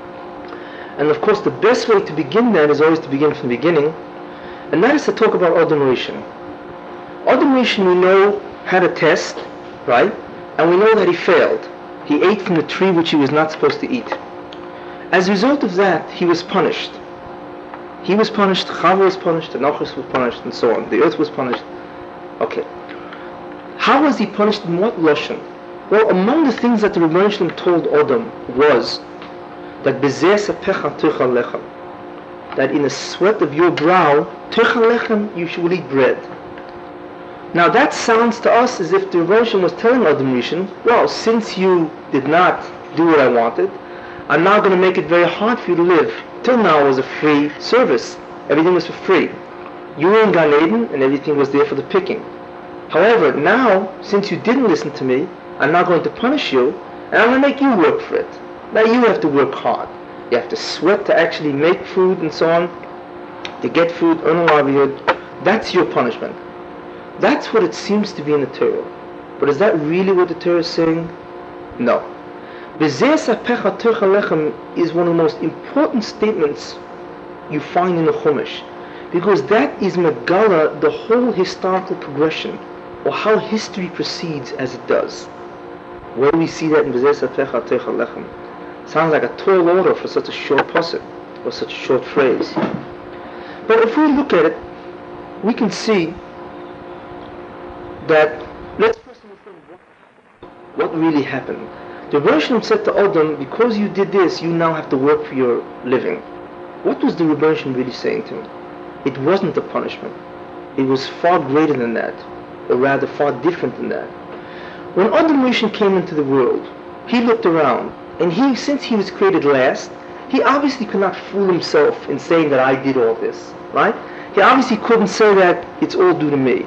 Speaker 1: And of course, the best way to begin that is always to begin from the beginning, and that is to talk about Adam Rishon. Adam Rishon, we know, had a test, right? And we know that he failed. He ate from the tree which he was not supposed to eat. As a result of that, he was punished. He was punished, Chava was punished, the Nochos was punished, and so on. The earth was punished. Okay. How was he punished, in what Lashon? Well, among the things that the Rebbe Shalom told Adam was that Bezeh Sapecha Tuchal Lechem, that in the sweat of your brow, Tuchal Lechem, you will eat bread. Now that sounds to us as if the Rebbe Shalom was telling Adam Rishon, well, since you did not do what I wanted, I'm now going to make it very hard for you to live. Till now it was a free service. Everything was for free. You were in Gan Eden and everything was there for the picking. However, now, since you didn't listen to me, I'm now going to punish you and I'm going to make you work for it. Now you have to work hard. You have to sweat to actually make food and so on, to get food, earn a livelihood. That's your punishment. That's what it seems to be in the Torah. But is that really what the Torah is saying? No. Bezeh Sapecha Tuchal Lechem is one of the most important statements you find in the Chumash, because that is Megala, the whole historical progression, or how history proceeds as it does. Where do we see that in Bezeh Sapecha Tuchal Lechem? Sounds like a tall order for such a short pasuk, or such a short phrase. But if we look at it, we can see that, let's first understand what really happened. The Rebbe Shalom said to Adam, because you did this, you now have to work for your living. What was the Rebbe Shalom really saying to him? It wasn't a punishment. It was far greater than that, or rather far different than that. When Adam Rishon came into the world, he looked around, and since he was created last, he obviously could not fool himself in saying that I did all this, right? He obviously couldn't say that it's all due to me.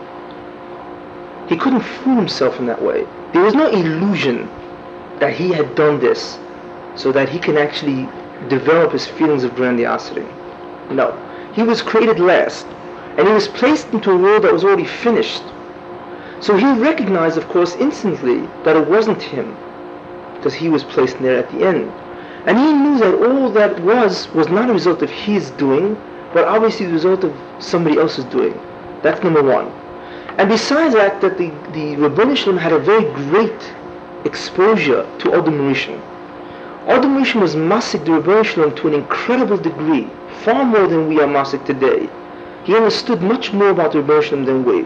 Speaker 1: He couldn't fool himself in that way. There was no illusion that he had done this so that he can actually develop his feelings of grandiosity. No. He was created last, and he was placed into a world that was already finished. So he recognized, of course, instantly that it wasn't him, because he was placed there at the end. And he knew that all that was not a result of his doing, but obviously the result of somebody else's doing. That's number one. And besides that, the Rebbe Shalom had a very great exposure to Adam Rishon. Adam Rishon was masik the Rebbe Shalom to an incredible degree, far more than we are masik today. He understood much more about the Rebbe Shalom than we.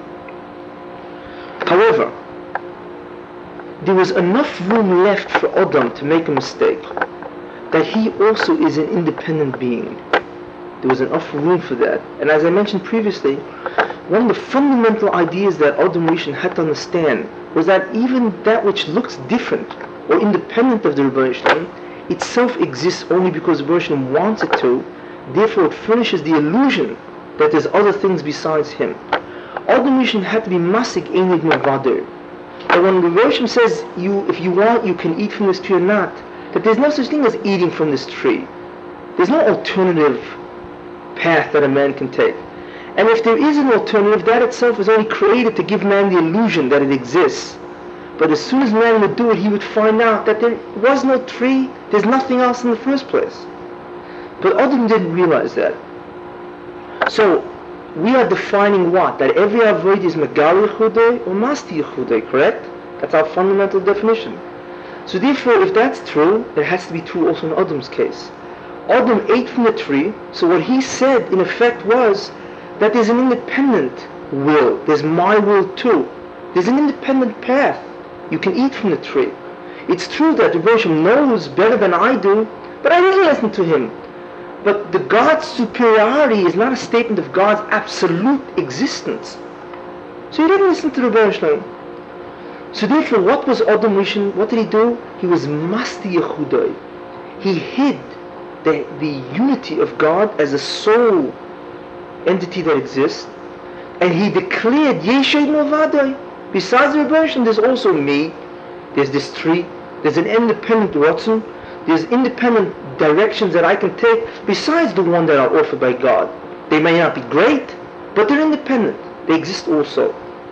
Speaker 1: However, there was enough room left for Adam to make a mistake, that he also is an independent being. There was enough room for that. And as I mentioned previously, one of the fundamental ideas that Adam Rishon had to understand was that even that which looks different or independent of the Rebbe Shalom itself exists only because the Rebbe Shalom wants it to. Therefore it furnishes the illusion that there's other things besides him. Adam Rishon had to be masik einig mevader. That when the Rebbe Shalom says, if you want, you can eat from this tree or not, that there's no such thing as eating from this tree. There's no alternative path that a man can take. And if there is an alternative, that itself is only created to give man the illusion that it exists. But as soon as man would do it, he would find out that there was no tree, there's nothing else in the first place. But Adam didn't realize that. So, we are defining what? That every avoid is Megali Yechudai or Masti Yechudai, correct? That's our fundamental definition. So therefore, if that's true, it has to be true also in Adam's case. Adam ate from the tree, so what he said in effect was that there's an independent will. There's my will too. There's an independent path. You can eat from the tree. It's true that the Rebbe knows better than I do, but I didn't listen to him. But the God's superiority is not a statement of God's absolute existence. So he didn't listen to the Rebbe. So therefore, what was Adam Rishon? What did he do? He was Masti Yechudai. He hid the unity of God as a sole entity that exists, and he declared Yeshua Milvadai. Besides the Rebbe, there's also me. There's this tree. There's an independent Ratzon. There's independent directions that I can take besides the one that are offered by God. They may not be great, but they're independent. They exist also.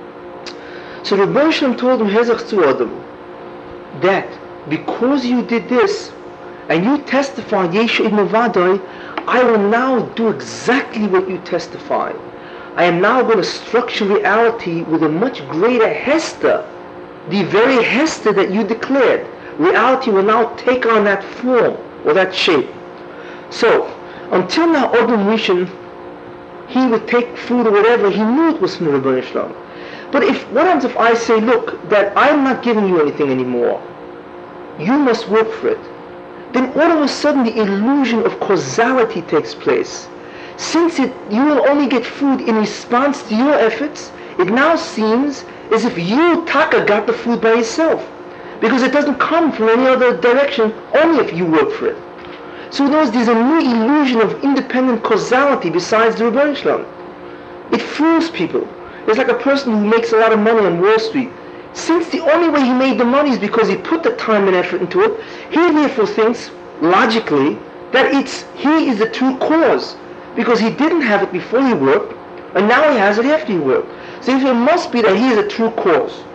Speaker 1: So the Rebbe Shalom told him, Hezach zu Adam, that because you did this, and you testified Yeshua Milvadai, I will now do exactly what you testified. I am now going to structure reality with a much greater Hester, the very Hester that you declared. Reality will now take on that form or that shape. So, until now, Adam Rishon, he would take food or whatever, he knew it was from the Rebbe Shalom. But what happens if I say, look, that I'm not giving you anything anymore, you must work for it? Then all of a sudden the illusion of causality takes place. Since you will only get food in response to your efforts, it now seems as if you, Taka, got the food by yourself. Because it doesn't come from any other direction, only if you work for it. So there's a new illusion of independent causality besides the Rebbe Shalom. It fools people. It's like a person who makes a lot of money on Wall Street. Since the only way he made the money is because he put the time and effort into it, he therefore thinks, logically, that he is the true cause. Because he didn't have it before he worked, and now he has it after he worked. So it must be that he is a true cause,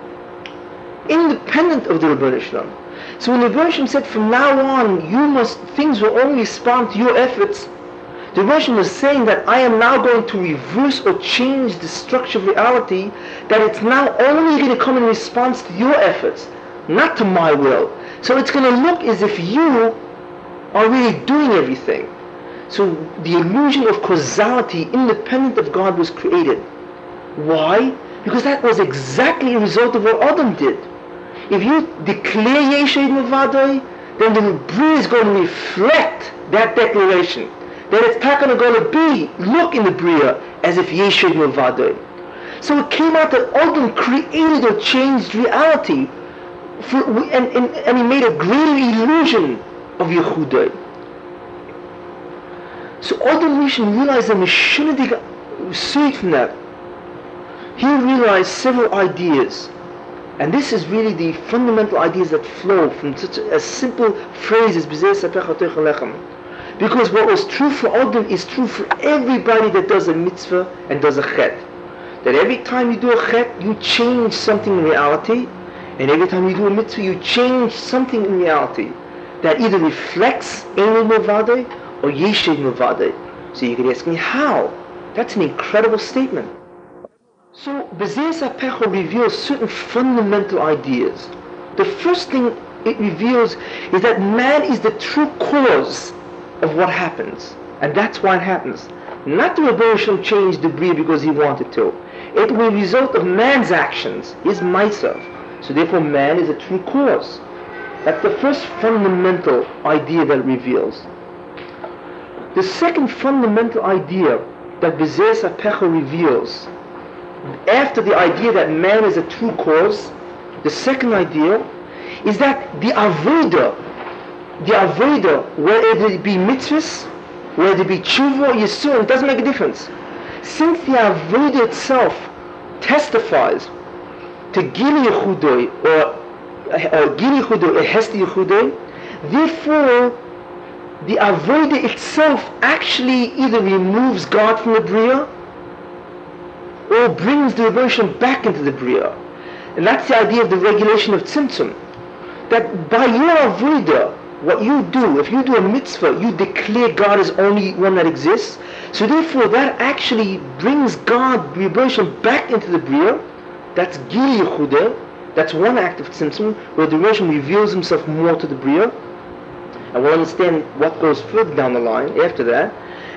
Speaker 1: independent of the Rebbe Shalom. So when the Rebbe Shalom said, from now on, things will only respond to your efforts, the Rebbe Shalom was saying that I am now going to reverse or change the structure of reality, that it's now only going to come in response to your efforts, not to my will. So it's going to look as if you are really doing everything. So the illusion of causality, independent of God, was created. Why? Because that was exactly a result of what Adam did. If you declare Yeshua Milvadai, then the Bria is going to reflect that declaration. That it's not going to be, look in the Bria as if Yeshua Milvadai. So it came out that Adam created or changed reality, and he made a greater illusion of Yehudai. So Adam Rishon realized that Meshunadiga saved from that. He realized several ideas. And this is really the fundamental ideas that flow from such a simple phrase as B'zeh Sapecha Toich Lechem. Because what was true for Adam is true for everybody that does a mitzvah and does a chet. That every time you do a chet, you change something in reality. And every time you do a mitzvah, you change something in reality that either reflects Ein Milvadai or Yeshua Milvadai. So you could ask me, how? That's an incredible statement. So B'zeh Sapecha reveals certain fundamental ideas. The first thing it reveals is that man is the true cause of what happens. And that's why it happens. Not the Rebbe Shalom changed the Bria because he wanted to. It will result of man's actions, his ma'asav. So therefore man is a true cause. That's the first fundamental idea that it reveals. The second fundamental idea that B'zeh Sapecha reveals, after the idea that man is a true cause, the second idea is that the avodah, whether it be mitzvahs, whether it be tshuva or yisur, it doesn't make a difference. Since the avodah itself testifies to gili yechudoi or gili yechudoi or hesti yechudoi, therefore the avodah itself actually either removes God from the bria or brings the Rebbe Shalom back into the bria. And that's the idea of the regulation of tzimtzum. That by your avodah, what you do, if you do a mitzvah, you declare God as only one that exists. So therefore that actually brings God, the Rebbe Shalom, back into the bria. That's gili yechudeh. That's one act of tzimtzum, where the Rebbe Shalom reveals himself more to the bria. And we'll understand what goes further down the line after that.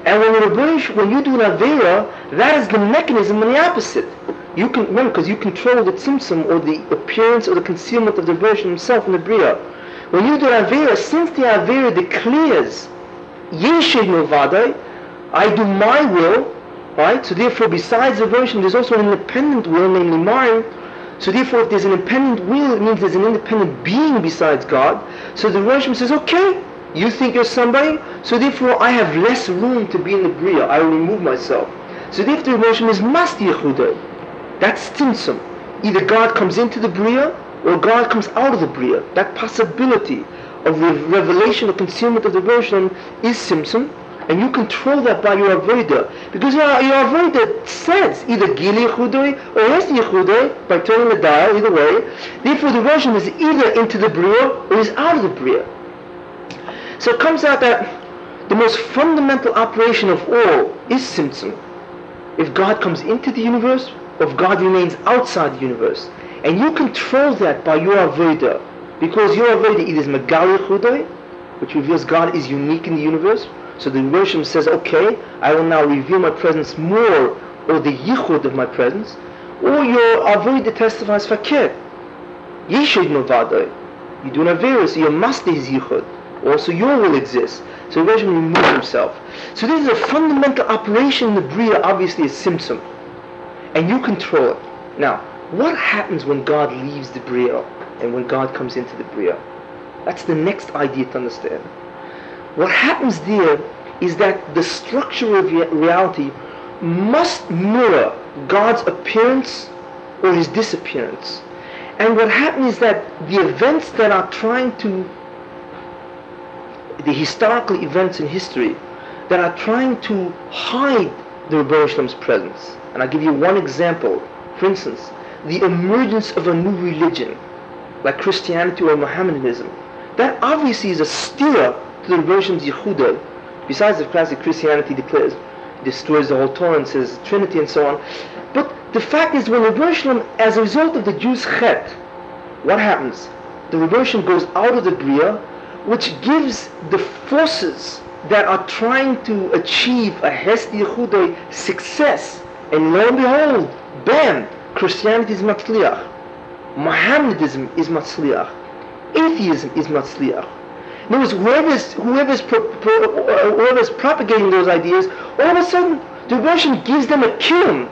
Speaker 1: And when you do an Avera, that is the mechanism in the opposite. You can, remember, because you control the tzimtzum, or the appearance or the concealment of the Rebbeinu himself in the Bria. When you do an Avera, since the Avera declares, Yeshid Milvadai, I do my will, right? So therefore, besides the Rebbeinu, there's also an independent will, namely mine. So therefore, if there's an independent will, it means there's an independent being besides God. So the Rebbeinu says, okay, you think you're somebody, so therefore I have less room to be in the Bria. I will remove myself. So therefore the Rebbeinu is Masti Yechudai. That's tzimtzum. Either God comes into the Bria, or God comes out of the Bria. That possibility of revelation or concealment of the Rebbeinu is tzimtzum, and you control that by your avodah. Because your avodah says either Gili Yechudai or Esti Yechudai, by turning the dial, either way. Therefore the Rebbeinu is either into the Bria or is out of the Bria. So it comes out that the most fundamental operation of all is tzimtzum. If God comes into the universe, or if God remains outside the universe. And you control that by your avodah, because your avodah either is Megali Yechudai, which reveals God is unique in the universe. So the Rebbeinu says, okay, I will now reveal my presence more, or the yichud of my presence, or your avodah testifies fakir. Yeshid Milvadai. You do an avera, so your master is yichud. Also your will exists. So the Rebbeinu removes himself. So this is a fundamental operation in the Bria, obviously is tzimtzum. And you control it. Now, what happens when God leaves the Bria and when God comes into the Bria? That's the next idea to understand. What happens there is that the structure of reality must mirror God's appearance or his disappearance. And what happens is that the events that are trying to, the historical events in history that are trying to hide the Rebbeinu Shalom's presence. And I'll give you one example. For instance, the emergence of a new religion, like Christianity or Mohammedanism. That obviously is a steer to the Rebbeinu Shalom's Yehuda. Besides the classic Christianity declares, destroys the whole Torah and says Trinity and so on. But the fact is, when the Rebbeinu Shalom, as a result of the Jews' chet, what happens? The Rebbeinu Shalom goes out of the Bria, which gives the forces that are trying to achieve a Hesti Yehudai success. And lo and behold, bam, Christianity is matzliach. Mohammedanism is matzliach. Atheism is matzliach. In other words, whoever's propagating those ideas, all of a sudden, the Rebbeinu gives them a kiln.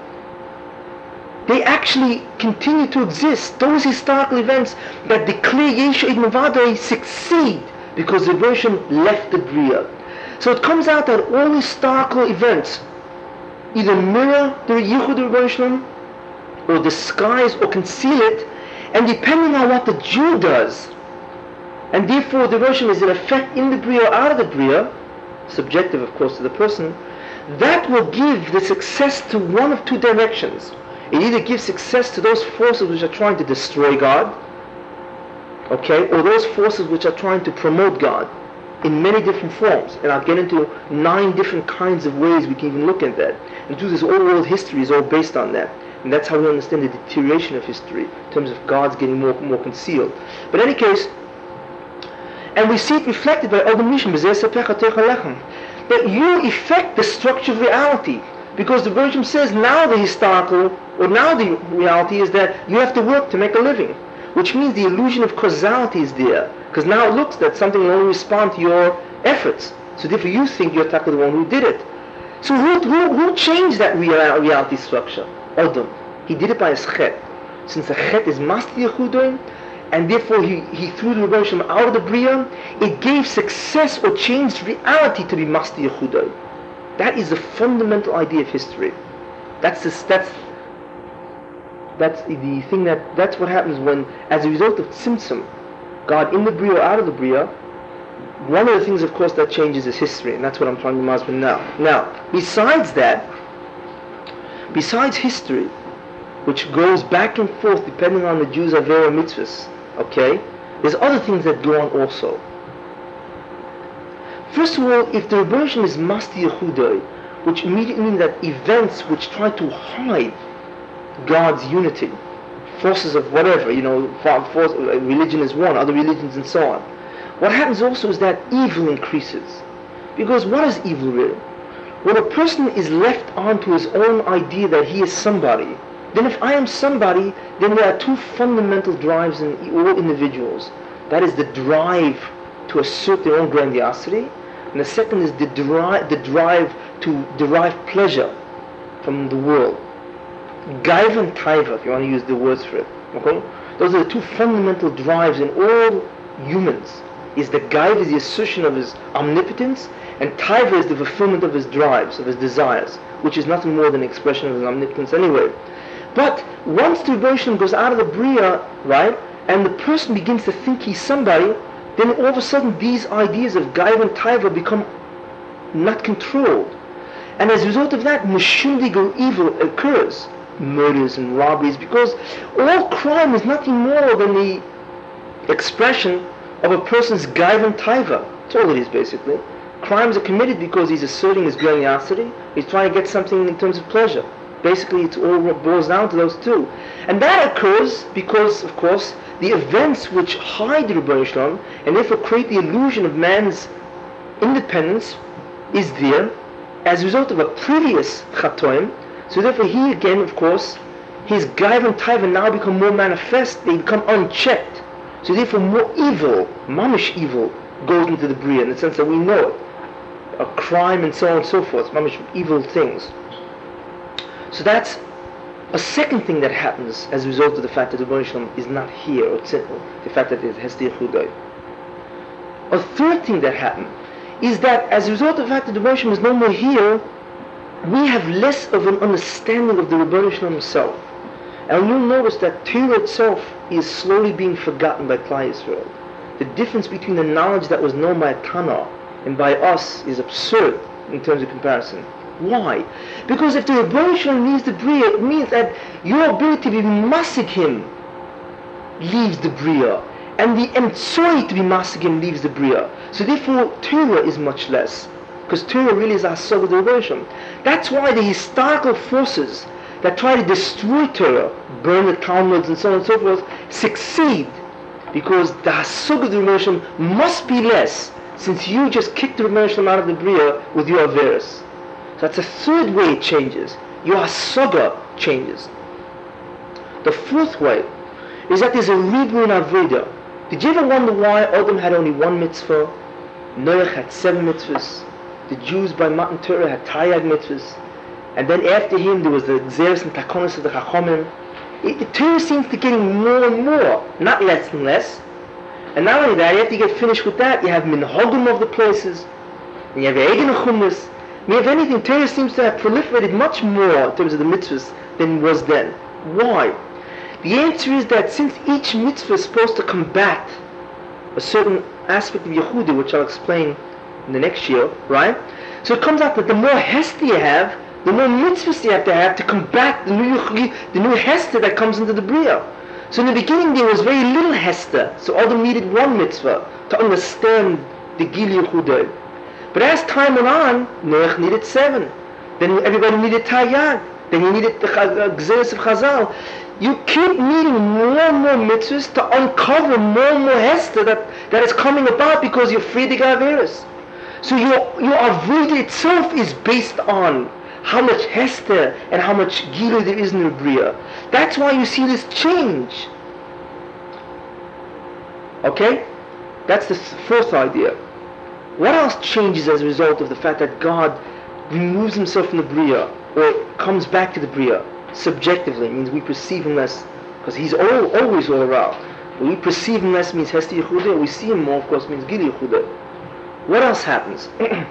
Speaker 1: They actually continue to exist. Those historical events that declare Yeshua Ibn Vadai succeed because the Rebbeinu left the Bria. So it comes out that all historical events either mirror the Yichud of Rebbeinu or disguise or conceal it, and depending on what the Jew does, and therefore the Rebbeinu is in effect in the Bria or out of the Bria, subjective of course to the person, that will give the success to one of two directions. It either gives success to those forces which are trying to destroy God, okay, or those forces which are trying to promote God in many different forms. And I'll get into 9 different kinds of ways we can even look at that. And through this whole world history is all based on that. And that's how we understand the deterioration of history, in terms of God's getting more concealed. But in any case, and we see it reflected by Adam Rishon, that you affect the structure of reality. Because the Virgin says now the historical, or now the reality is that you have to work to make a living. Which means the illusion of causality is there. Because now it looks that something will only respond to your efforts. So therefore you think you're the one who did it. So who changed that reality structure? Adam. He did it by his chet. Since the chet is Masti Yehudoin, and therefore he threw the Rebbeinu out of the Bria, it gave success or changed reality to be Masti Yehudoin. That is the fundamental idea of history. That's the thing that's what happens when, as a result of tzimtzum, God in the Bria or out of the Bria, one of the things of course that changes is history, and that's what I'm trying to masbir now. Now, besides that, besides history, which goes back and forth depending on the Jews' Avera mitzvahs, okay, there's other things that go on also. First of all, if the Rebbeinu is Masti Yehudai, which immediately means that events which try to hide God's unity, forces of whatever, religion is one, other religions and so on. What happens also is that evil increases. Because what is evil really? when a person is left onto his own idea that he is somebody, then if I am somebody, then there are two fundamental drives in all individuals. That is the drive to assert their own grandiosity, and the second is the drive to derive pleasure from the world. Gaiva and Taiva, if you want to use the words for it. Okay? Those are the two fundamental drives in all humans. Is the Gaiva is the assertion of his omnipotence, and Taiva is the fulfillment of his drives, of his desires, which is nothing more than an expression of his omnipotence anyway. But once the Rebbeinu goes out of the Bria, right, and the person begins to think he's somebody, then all of a sudden these ideas of Gaiva and Taiva become not controlled. And as a result of that, mashundig or evil occurs. Murders and robberies, because all crime is nothing more than the expression of a person's Gaiva and Taiva. That's all it is basically. Crimes are committed because he's asserting his grandiosity, he's trying to get something in terms of pleasure. Basically, it all boils down to those two. And that occurs because, of course, the events which hide the Rebbeinu Shalom and therefore create the illusion of man's independence is there as a result of a previous Chatoim. So therefore he again, of course, his Gaiva and Taiva now become more manifest, they become unchecked. So therefore more evil, mamish evil, goes into the Bria in the sense that we know it. A crime and so on and so forth, mamish evil things. So that's a second thing that happens as a result of the fact that the Rebbeinu Shalom is not here, or the fact that it has Hesed Yechudai. A third thing that happened is that as a result of the fact that the Rebbeinu Shalom is no more here, we have less of an understanding of the Rebbeinu Shalom himself. And you'll notice that Torah itself is slowly being forgotten by Klal Yisrael. The difference between the knowledge that was known by Tana and by us is absurd in terms of comparison. Why? Because if the Rebbeinu Shalom leaves the Bria, it means that your ability to be masik him leaves the Bria, and the emtsoi to be masik him leaves the Bria. So therefore Torah is much less, because Torah really is our soul of the Rebbeinu Shalom. That's why the historical forces that try to destroy Torah, burn the Talmuds and so on and so forth, succeed, because the Hasug of the Rebbeinu Shalom must be less, since you just kicked the Rebbeinu Shalom out of the Bria with your Averis. So that's a third way it changes. Your Hasaga changes. The fourth way is that there's a Ribu in Aveda. Did you ever wonder why Adam had only one mitzvah? Noach had 7 mitzvahs. The Jews by Matan Torah had Taryag mitzvahs. And then after him there was the Xeris and Takonis of the Chachomim. The Torah seems to be getting more and more, not less and less. And not only that, after you get finished with that, you have Minhagim of the places, and you have Egen Chumas. If anything, Torah seems to have proliferated much more in terms of the mitzvahs than it was then. Why? The answer is that since each mitzvah is supposed to combat a certain aspect of Yehuda, which I'll explain in the next year, right? So it comes out that the more Hester you have, the more mitzvahs you have to combat the new Hester that comes into the Bria. So in the beginning there was very little Hester, so Adam needed one mitzvah to understand the Gil Yehuda. But as time went on, Noach needed 7. Then everybody needed Taryag. Then you needed the Gzeres of Chazal. You keep needing more and more mitzvahs to uncover more and more Hester that is coming about because you're free to Gaveris. So your Avodah itself is based on how much Hester and how much Gilu there is in the Bria. That's why you see this change. Okay? That's the fourth idea. What else changes as a result of the fact that God removes himself from the Bria, or comes back to the Bria? Subjectively, it means we perceive him less, because he's always all around. When we perceive him less means Hester Yehuda, we see him more, of course, means Gil Yehuda. What else happens?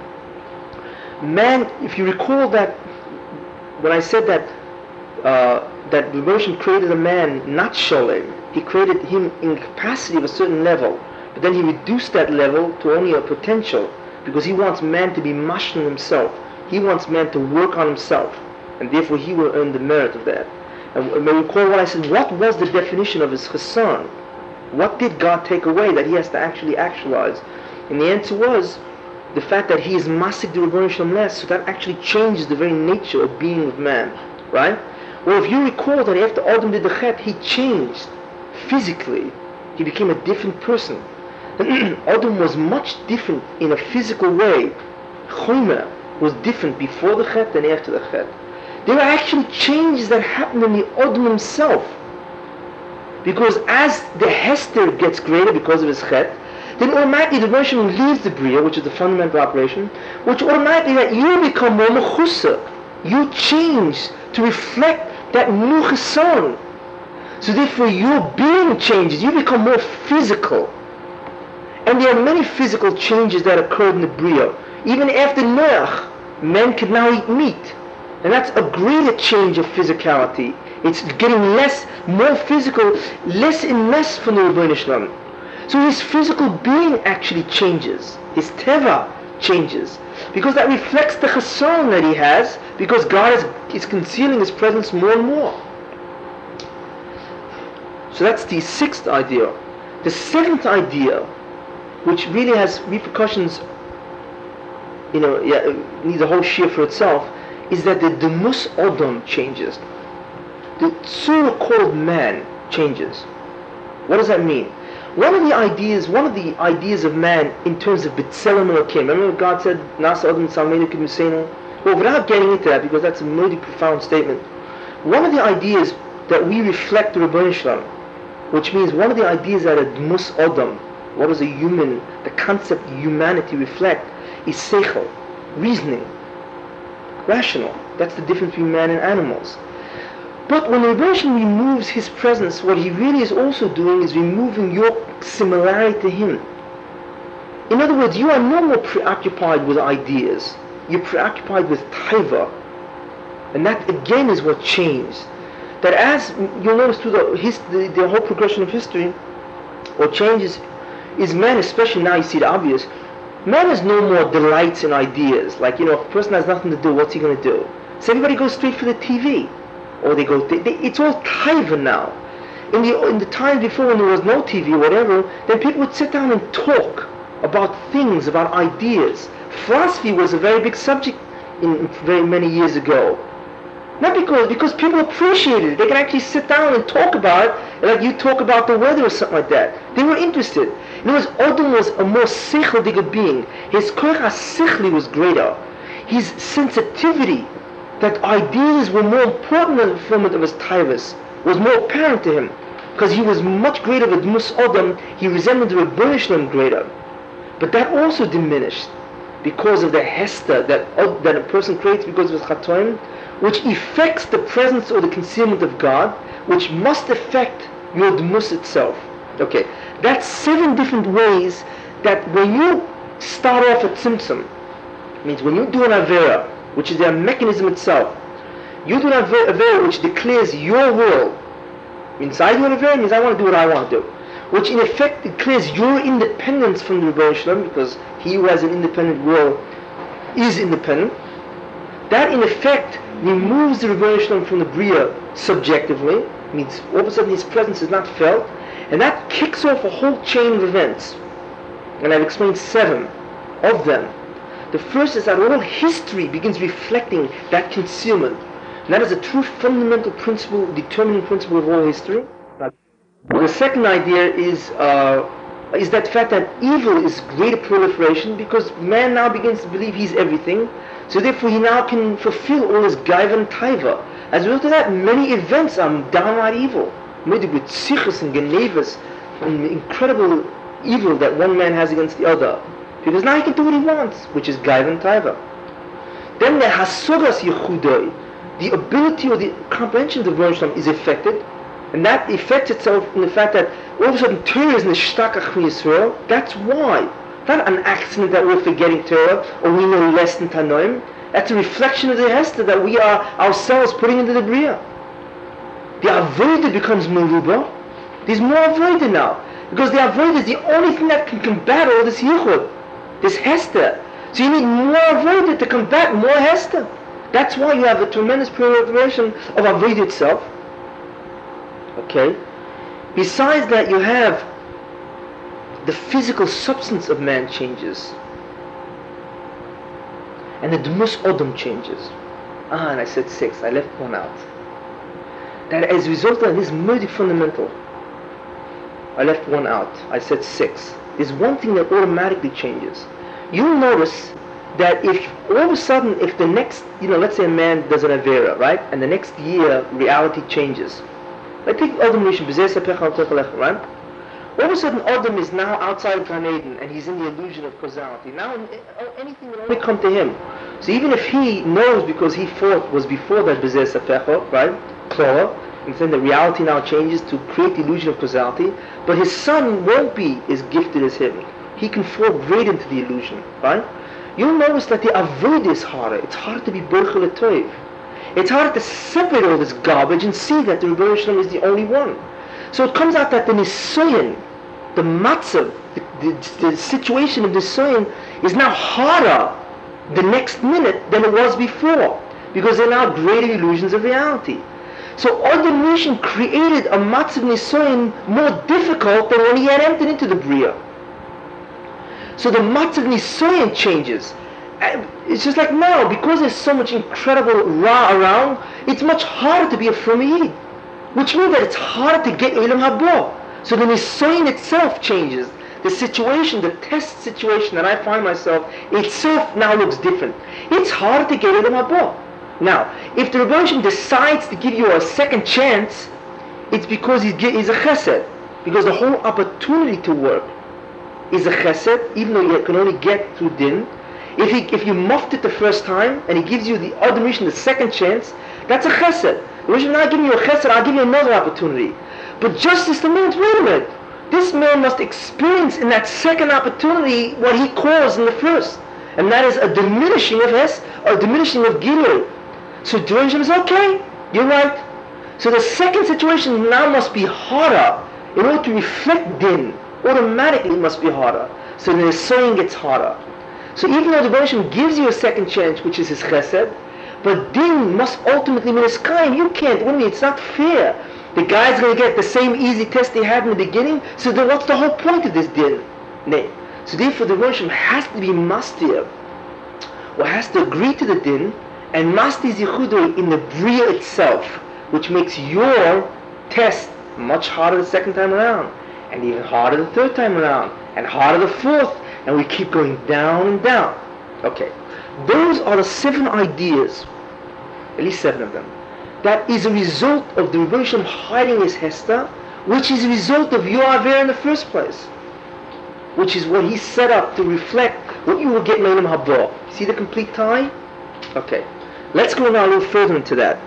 Speaker 1: Man, if you recall that, when I said that that the Rebbeinu created a man not Sholem, he created him in capacity of a certain level, but then he reduced that level to only a potential, because he wants man to be mashing himself. He wants man to work on himself, and therefore he will earn the merit of that. And may recall what I said, what was the definition of his chesron? What did God take away that he has to actually actualize? And the answer was the fact that he is masik the Rebbeinu Shalom less, so that actually changes the very nature of being of man, right? Well, if you recall that after Adam did the chet, he changed physically. He became a different person. Adam was much different in a physical way. Chomer, was different before the Chet and after the Chet. There were actually changes that happened in the Adam himself. Because as the Hester gets greater because of his Chet, then automatically the version leaves the Bria, which is the fundamental operation, which automatically that you become more mechusa. You change to reflect that new chesron. So therefore your being changes, you become more physical. And there are many physical changes that occurred in the Bria. Even after Noach, men could now eat meat. And that's a greater change of physicality. It's getting more physical, less and less from the Rebbeinu Shalom. So his physical being actually changes. His teva changes. Because that reflects the chesron that he has, because God is concealing his presence more and more. So that's the sixth idea. The seventh idea, which really has repercussions, needs a whole shir for itself, is that the demus Adam changes. The tzura called man changes. What does that mean? One of the ideas of man in terms of B'Tselem Elokim. Remember what God said, Nasa Adam Salmeinu K'Musenu? Well, without getting into that, because that's a really profound statement, one of the ideas that we reflect the Rebbeinu Shalom, which means one of the ideas that a Demus Adam, what does a human, the concept of humanity reflect, is seichel, reasoning, rational. That's the difference between man and animals. But when the Rebbeinu Shalom removes his presence, what he really is also doing is removing your similarity to him. In other words, you are no more preoccupied with ideas. You're preoccupied with taiva. And that again is what changed. That as you'll notice through the whole progression of history, what changes is man, especially now you see the obvious, man has no more delights in ideas. Like, if a person has nothing to do, what's he going to do? So everybody goes straight for the TV. Or it's all taiva now. In the times before when there was no TV or whatever, then people would sit down and talk about things, about ideas. Philosophy was a very big subject in very many years ago. Not because people appreciated it. They could actually sit down and talk about it, like you talk about the weather or something like that. They were interested. In other words, Adam was a more seicheliger being. His koach ha-seichli was greater. His sensitivity, that ideas were more important than the fulfillment of his taivas, was more apparent to him. Because he was much greater with Mus Adam, he resembled the Rebbeinu Shalom greater. But that also diminished because of the hester that a person creates because of his chatoim, which affects the presence or the concealment of God, which must affect your demus itself. Okay, that's 7 different ways that when you start off at tzimtzum, means when you do an avera, which is their mechanism itself, you do an avera which declares your will. Means I do an avera means I want to do what I want to do, which in effect declares your independence from the Rebbeinu Shalom, because he who has an independent will is independent. That in effect removes the Rebbeinu Shalom from the Bria subjectively, means all of a sudden his presence is not felt, and that kicks off a whole chain of events. And I've explained 7 of them. The first is that all history begins reflecting that concealment. And that is a true fundamental principle, determining principle of all history. The second idea is that fact that evil is greater proliferation, because man now begins to believe he's everything. So therefore he now can fulfill all his gaiva and taiva. As a result of that, many events are downright evil. Made with sichus and genevas, and incredible evil that one man has against the other. Because now he can do what he wants, which is gaiva and taiva. Then the hasugas yichudoi, the ability or the comprehension of the Rebbeinu Shalom is affected, and that affects itself in the fact that all of a sudden Torah is nishtakach from Yisrael. That's why. Not an accident that we're forgetting Torah or we know less than Tanoim. That's a reflection of the Hester that we are ourselves putting into the Bria. The Avodah becomes Meruba. There's more Avodah now. Because the Avodah is the only thing that can combat all this Yichud, this Hester. So you need more Avodah to combat more Hester. That's why you have a tremendous proliferation of Avodah itself. Okay? Besides that, you have the physical substance of man changes. And the Demus Adam changes. And I said 6. I left one out. That as a result of this murdic fundamental, I left one out. I said 6. There's one thing that automatically changes. You'll notice that if all of a sudden, if the next, let's say a man does an Avera, right? And the next year, reality changes. I think Adam Rishon, right? All of a sudden, Adam is now outside of Gan Eden, and he's in the illusion of causality. Now, anything will only come to him. So even if he knows, because he thought was before that B'zeh Sapecha, right? Clara, and then the reality now changes to create the illusion of causality, but his son won't be as gifted as him. He can fall right into the illusion, right? You'll notice that the avoid is harder. It's harder to be Borchel Toiv. It's harder to separate all this garbage and see that the Rebbe Shalom is the only one. So it comes out that the Nisoyan, the matzav, the situation of the Nisoyan is now harder the next minute than it was before, because they're now greater illusions of reality. So Adam Rishon created a matzav Nisoyan more difficult than when he had entered into the Bria. So the matzav Nisoyan changes. It's just like now, because there's so much incredible Ra around, it's much harder to be a Frum Yid, which means that it's harder to get Olam Haba. So the Nisoyan itself changes. The situation, the test situation that I find myself, itself now looks different. It's harder to get Olam Haba. Now, if the Rebbe Shalom decides to give you a second chance, it's because he's a chesed. Because the whole opportunity to work is a chesed, even though you can only get through din. If you muffed it the first time, and he gives you the Adam Rishon the second chance, that's a chesed. The Rishon, not giving you a chesed, I'll give you another opportunity. But justice demands, wait a minute, this man must experience in that second opportunity what he caused in the first. And that is a diminishing of Hes, or a diminishing of Gilui. So the Rishon is okay, you're right. So the second situation now must be harder. In order to reflect din, automatically it must be harder. So the Nisoyan gets harder. So even though the Rebbe gives you a second chance, which is his chesed, but din must ultimately be his kind. You can't, it's not fair. The guy's going to get the same easy test he had in the beginning, so then what's the whole point of this din? Nay. So therefore the Rebbe has to be mastir, or has to agree to the din, and mastir zichudoi in the bria itself, which makes your test much harder the second time around, and even harder the third time around, and harder the fourth, and we keep going down and down. Okay, those are the 7 ideas, at least 7 of them, that is a result of the Rebbe Shalom hiding his Hester, which is a result of your Aver in the first place, which is what he set up to reflect what you will get in Olam Haba. See the complete tie? Okay, let's go now a little further into that.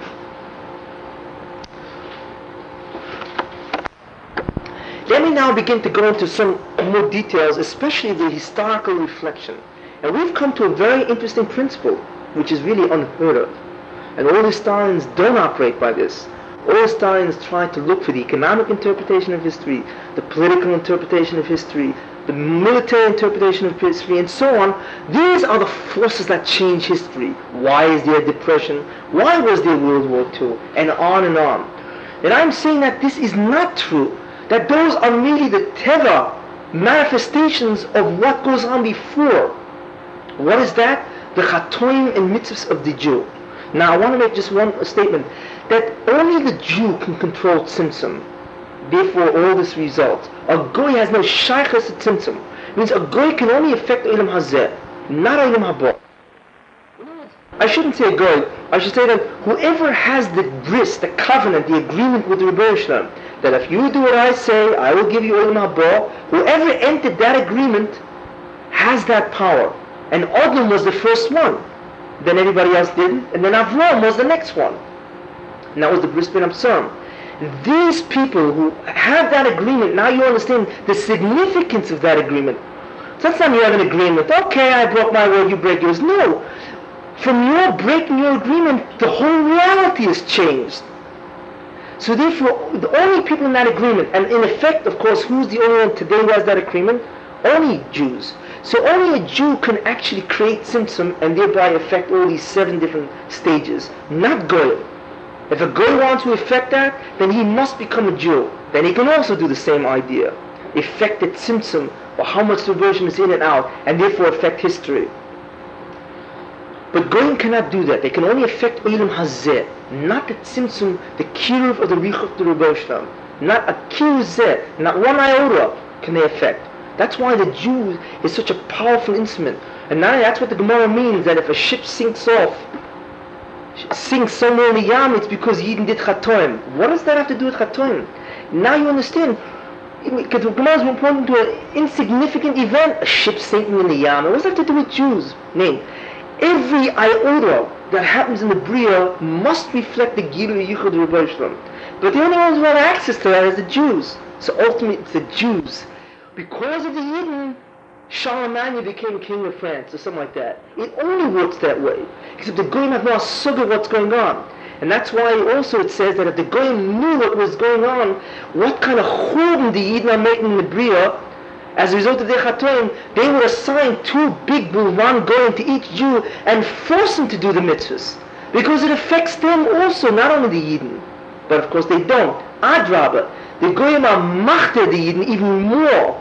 Speaker 1: Let me now begin to go into some more details, especially the historical reflection. And we've come to a very interesting principle, which is really unheard of. And all historians don't operate by this. All historians try to look for the economic interpretation of history, the political interpretation of history, the military interpretation of history, and so on. These are the forces that change history. Why is there depression? Why was there World War II? And on and on. And I'm saying that this is not true. That those are merely the teva manifestations of what goes on before. What is that? The chatoim and mitzvahs of the Jew. Now I want to make just one statement, that only the Jew can control tzimtzum. Therefore all this results. A goy has no shaychus to tzimtzum. It means a goy can only affect Olam Hazeh, not Olam Haba. I shouldn't say a goy, I should say that whoever has the bris, the covenant, the agreement with the Rebbe Shalom, that if you do what I say, I will give you Olam Haba, whoever entered that agreement has that power. And Adam was the first one. Then everybody else didn't, and then Avram was the next one. And that was the Bris Ben Absalom. These people who have that agreement, now you understand the significance of that agreement. So that's not you have an agreement, okay, I broke my word, you break yours. No. From your breaking your agreement, the whole reality is changed. So therefore, the only people in that agreement, and in effect, of course, who's the only one today who has that agreement? Only Jews. So only a Jew can actually create tzimtzum and thereby affect all these 7 different stages, not Goy. If a Goy wants to affect that, then he must become a Jew. Then he can also do the same idea. Affect the tzimtzum, or how much the version is in and out, and therefore affect history. But Goyim cannot do that. They can only affect Olam Hazeh, not the tzimtzum, the kiruv of the Richuv to Rebbe Shalom. Not a kiruv not one iota can they affect. That's why the Jew is such a powerful instrument. And now that's what the Gemara means, that if a ship sinks somewhere in the Yam, it's because Yidden did Chatoim. What does that have to do with Chatoim? Now you understand. Because the Gemara is pointing to an insignificant event, a ship sinking in the Yam. What does that have to do with Jews? Name. Every iota that happens in the Bria must reflect the Gilui Yichud Rebbe Shalom. But the only ones who have access to that is the Jews. So ultimately it's the Jews. Because of the Yidden, Charlemagne became king of France or something like that. It only works that way. Except the Goyim have no sugya what's going on. And that's why also it says that if the Goyim knew what was going on, what kind of churban the Yidden are making in the Bria, as a result of their chatoim, they would assign 2 big Bulvan Goyim to each Jew and force them to do the mitzvahs. Because it affects them also, not only the Yidden. But of course they don't. Adrabah, the Goyim are machter the Yidden even more.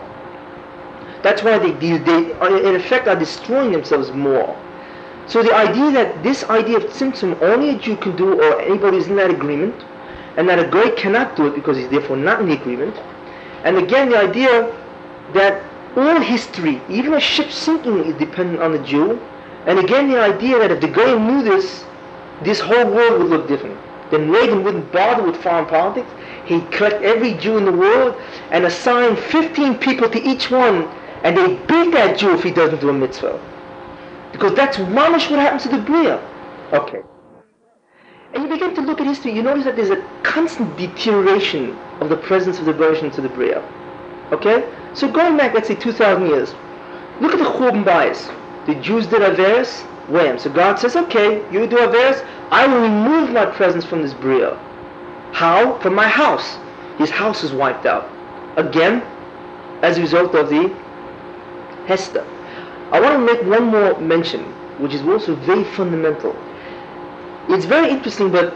Speaker 1: That's why they in effect are destroying themselves more. So the idea that this idea of tzimtzum only a Jew can do, or anybody who's in that agreement, and that a Goy cannot do it because he's therefore not in the agreement. And again the idea that all history, even a ship sinking, is dependent on the Jew. And again the idea that if the Goy knew this whole world would look different. Then Reagan wouldn't bother with foreign politics. He'd collect every Jew in the world and assign 15 people to each one, and they beat that Jew if he doesn't do a mitzvah. Because that's mamish what happens to the Bria. Okay. And you begin to look at history, you notice that there's a constant deterioration of the presence of the version to the Bria. Okay? So going back, let's say 2,000 years, look at the Churban Bayis. The Jews did Averis, wham. So God says, okay, you do Averis, I will remove my presence from this Bria. How? From my house. His house is wiped out. Again, as a result of the Hester. I want to make one more mention, which is also very fundamental. It's very interesting, but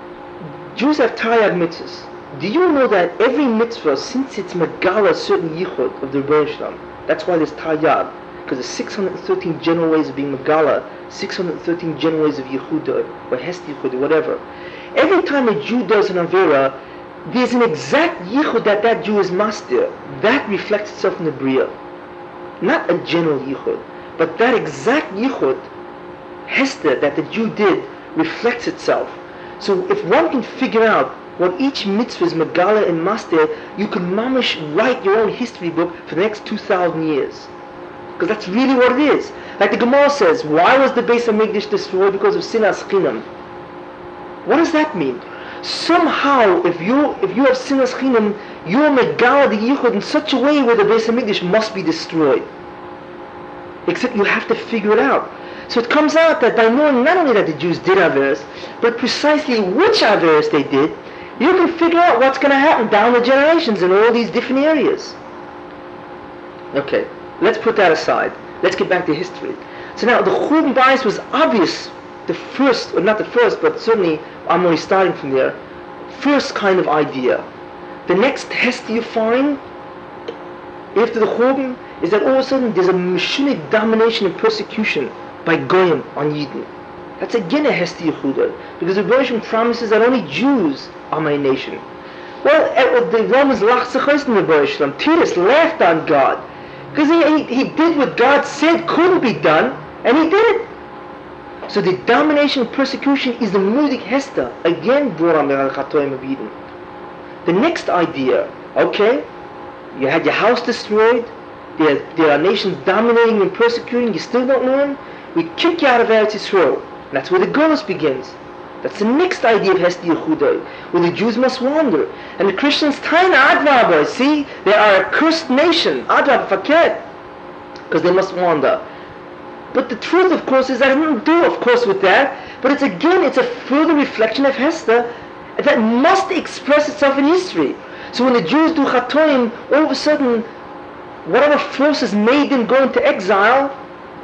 Speaker 1: Jews have Taryag mitzvahs. Do you know that every mitzvah, since it's Megala, a certain yichud of the Rebbe Shalom, that's why there's Taryag, because there's 613 general ways of being Megala, 613 general ways of Yehuda, or Hester Yehuda, whatever. Every time a Jew does an Avera, there's an exact yichud that Jew is master. That reflects itself in the Bria. Not a general yichud, but that exact yichud, Hester, that the Jew did, reflects itself. So if one can figure out what each mitzvah is Megala and master, you can mamish write your own history book for the next 2,000 years. Because that's really what it is. Like the Gemara says, why was the Beis HaMikdash destroyed? Because of sinas chinam. What does that mean? Somehow, if you have sinas chinam, you're Megala the yichud in such a way where the Beis HaMikdash must be destroyed. Except you have to figure it out. So it comes out that by knowing not only that the Jews did Averis, but precisely which Averis they did, you can figure out what's going to happen down the generations in all these different areas. Okay, let's put that aside. Let's get back to history. So now the Churban Bayis was obvious, the first, or not the first, but certainly I'm only starting from there, first kind of idea. The next Hester you find after the Churban is that all of a sudden there's a Meshunic domination and persecution by Goyim on Yidden. That's again a Hester Yehuda, because the version promises that only Jews are my nation. Well, the Romans lacht in the version. Titus laughed on God, because he did what God said couldn't be done, and he did it. So the domination and persecution is the Mudik Hester, again brought on the Chatoim of Yidden. The next idea, okay, you had your house destroyed, there are nations dominating and persecuting, you still don't learn, we kick you out of Eretz Yisrael. And that's where the Golus begins. That's the next idea of Hester Yehuda, where the Jews must wander. And the Christians, Taina Advaba, see, they are a cursed nation, Advab Faket, because they must wander. But the truth, of course, is that I didn't do, of course, with that, but it's a further reflection of Hester that must express itself in history. So when the Jews do Chatoim, all of a sudden, whatever forces made them go into exile,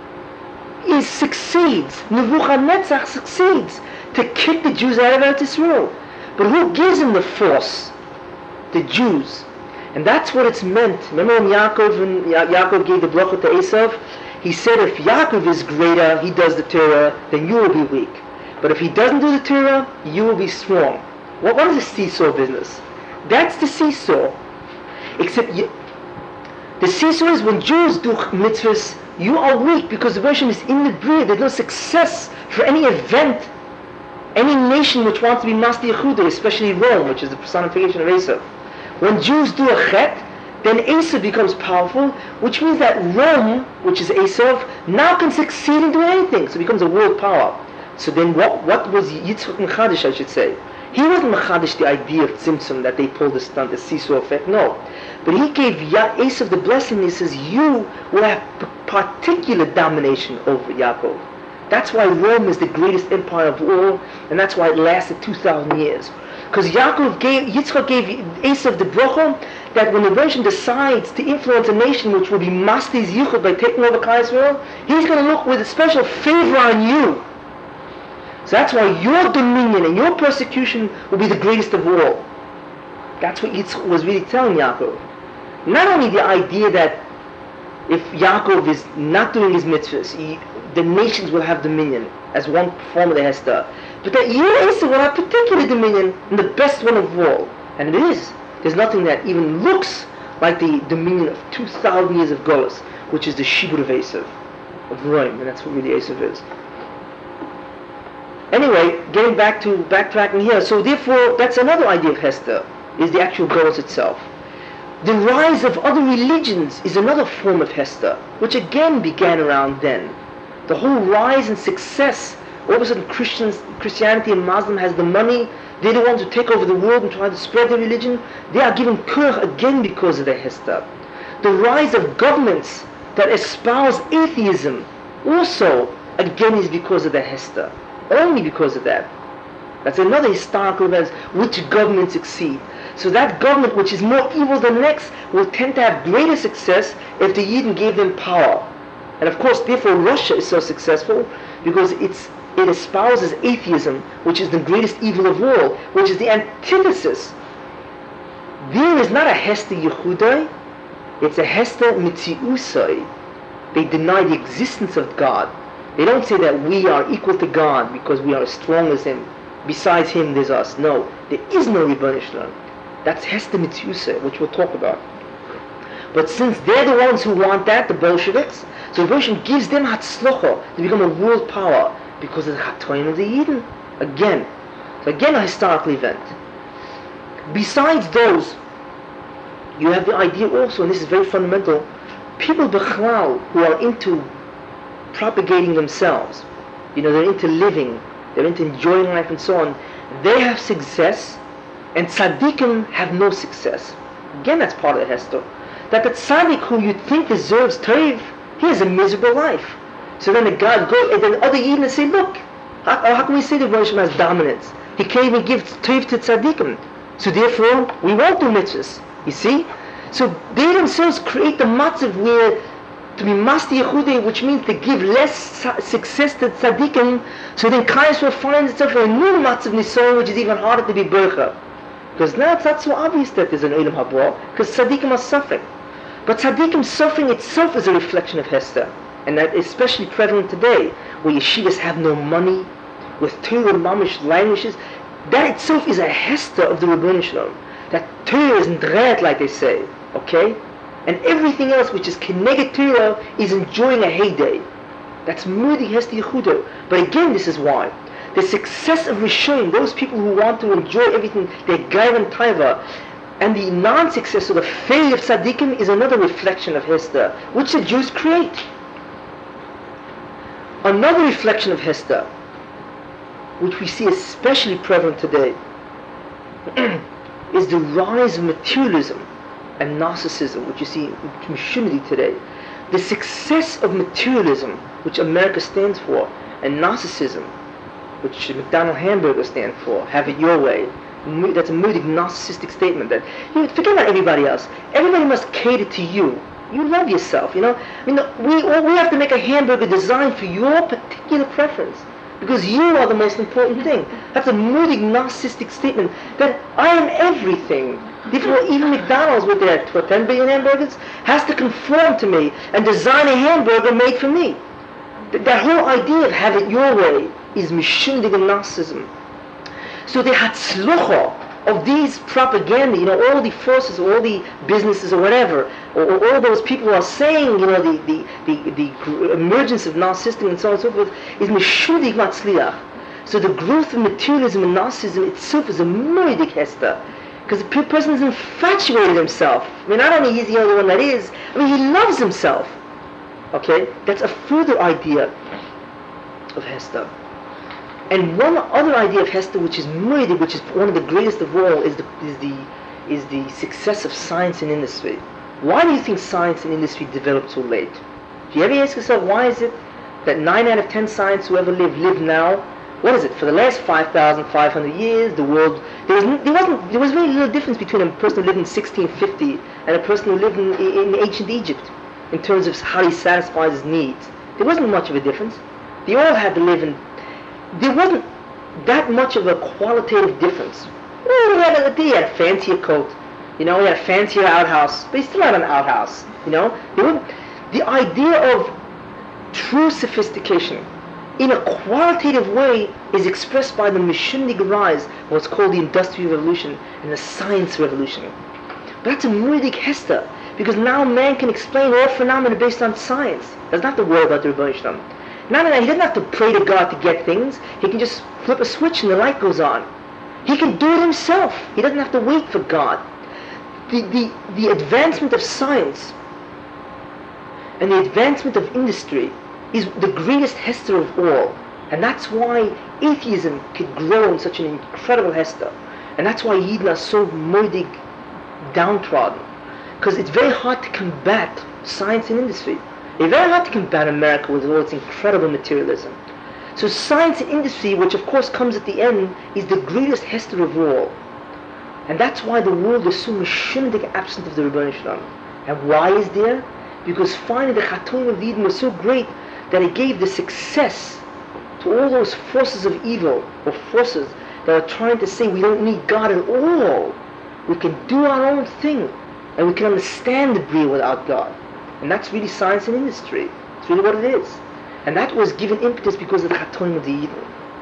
Speaker 1: succeeds. Nebuchadnezzar succeeds to kick the Jews out of Eretz Yisrael. But who gives them the force? The Jews. And that's what it's meant. Remember when Yaakov gave the bracha to Esav? He said if Yaakov is greater, he does the Torah, then you will be weak. But if he doesn't do the Torah, you will be strong. What is the seesaw business? That's the seesaw. Except the seesaw is when Jews do mitzvahs, You are weak because the version is in the bria. There's no success for any event, any nation which wants to be Masdi Yehuda, especially Rome, which is the personification of Esav. When Jews do a chet, then Esav becomes powerful, which means that Rome, which is Esav, now can succeed in doing anything. So it becomes a world power. So then what was Yitzchak Mechadish, I should say? He wasn't Mechadish the idea of Tzimtzum, that they pulled the stunt, the seesaw effect, no. But he gave Esav the blessing. He says, you will have particular domination over Yaakov. That's why Rome is the greatest empire of all, and that's why it lasted 2,000 years. Because Yitzchak gave Esav the bracha that when the version decides to influence a nation which will be Masdi's Yichud by taking over Klal Yisrael, he's going to look with a special favor on you. So that's why your dominion and your persecution will be the greatest of all. That's what Yitzchak was really telling Yaakov. Not only the idea that if Yaakov is not doing his mitzvahs, the nations will have dominion as one form of the Hester, but that you, Esav, will have particular dominion and the best one of all. And it is. There's nothing that even looks like the dominion of 2,000 years of Golus, which is the Shibur of Esav, of Rome, and that's what really Esav is. Anyway, backtracking here, so therefore, that's another idea of Hester, is the actual Golus itself. The rise of other religions is another form of Hester, which again began around then. The whole rise and success, all of a sudden Christianity and Muslim has the money, they're the ones who take over the world and try to spread their religion. They are given kurch again because of their Hester. The rise of governments that espouse atheism also again is because of their Hester. Only because of that. That's another historical event which governments succeed. So that government which is more evil than the next will tend to have greater success if the Yidden gave them power. And of course, therefore, Russia is so successful because it espouses atheism, which is the greatest evil of all, which is the antithesis. There is not a Hester Yehudai, it's a Hester Mitziusai. They deny the existence of God. They don't say that we are equal to God because we are as strong as Him. Besides Him, there's us. No, there is no Ribbon Shalom. That's Hester Mitzvusah, which we'll talk about. But since they're the ones who want that, the Bolsheviks, so the version gives them Hatzlocha to become a world power because of the Chatoim of the Yidden. Again. So again a historical event. Besides those, you have the idea also, and this is very fundamental, people Bechlal who are into propagating themselves, they're into living, they're into enjoying life and so on, they have success, and tzaddikim have no success. Again, that's part of the Hester. That the tzaddik who you think deserves toiv, he has a miserable life. So then the God goes, and then other Yidden say, look, how can we say that Rosh has dominance? He can't even give toiv to tzaddikim. So therefore, we won't do mitzvahs. You see? So they themselves create the matzav where to be Masdi Yehudei, which means to give less success to tzaddikim, so then Klal Yisrael finds itself in a new matzav nisoron, which is even harder to be bercha. Because now it's not so obvious that there's an Olam Haba, because tzaddikim are suffering. But tzaddikim suffering itself is a reflection of Hester. And that is especially prevalent today, where yeshivas have no money, with Torah mamish languages. That itself is a Hester of the Ribbon Shalom. That Torah isn't dread, like they say, okay? And everything else which is Keneged Torah is enjoying a heyday. That's Mudi Hester Yehudo. But again, this is why. The success of Rishonim, those people who want to enjoy everything, their Gaivan Taiva, and the non-success or the failure of Tzaddikim is another reflection of Hester, which the Jews create. Another reflection of Hester, which we see especially prevalent today, is the rise of materialism and narcissism, which you see in community today. The success of materialism, which America stands for, and narcissism, which McDonald's hamburger stands for, have it your way. That's a moody narcissistic statement that forget about everybody else. Everybody must cater to you. You love yourself, we have to make a hamburger designed for your particular preference because you are the most important thing. That's a moody narcissistic statement that I am everything. Therefore, even McDonald's with their 10 billion hamburgers has to conform to me and design a hamburger made for me. That whole idea of have it your way is mishindig and narcissism. So the hatzlucha of these propaganda, all the forces, all the businesses or whatever, or all those people who are saying, the emergence of narcissism and so on and so forth, is mishudig matzliach. So the growth of materialism and narcissism itself is a moedik hester. Because the person is infatuated himself. I mean, not only he's the only one that is, I mean, he loves himself. Okay? That's a further idea of Hester. And one other idea of Hester, which is moedik, which is one of the greatest of all, is the success of science and industry. Why do you think science and industry developed so late? Do you ever ask yourself, why is it that 9 out of 10 scientists who ever live now? What is it? For the last 5,500 years, the world, there was very little difference between a person who lived in 1650 and a person who lived in ancient Egypt in terms of how he satisfies his needs. There wasn't much of a difference. They all had to live in, there wasn't that much of a qualitative difference. He had a fancier coat, he had a fancier outhouse, but he still had an outhouse, The idea of true sophistication in a qualitative way is expressed by the Mishundig rise of what's called the Industrial Revolution and the Science Revolution. But that's a moedik hester, because now man can explain all phenomena based on science. He doesn't have to worry about the Rebbeinu Shalom. No, he doesn't have to pray to God to get things. He can just flip a switch and the light goes on. He can do it himself. He doesn't have to wait for God. The advancement of science and the advancement of industry is the greatest hester of all. And that's why atheism could grow in such an incredible hester. And that's why Yidden are so moedik downtrodden. Because it's very hard to combat science and industry. It's very hard to combat America with all its incredible materialism. So science and industry, which of course comes at the end, is the greatest hester of all. And that's why the world is so mishundig absent of the Rebbeinu Shalom. And why is there? Because finally the Chatoim of Eden was so great that it gave the success to all those forces of evil, or forces that are trying to say we don't need God at all. We can do our own thing, and we can understand the Bria without God. And that's really science and industry. It's really what it is. And that was given impetus because of the Chatoim of the Eden.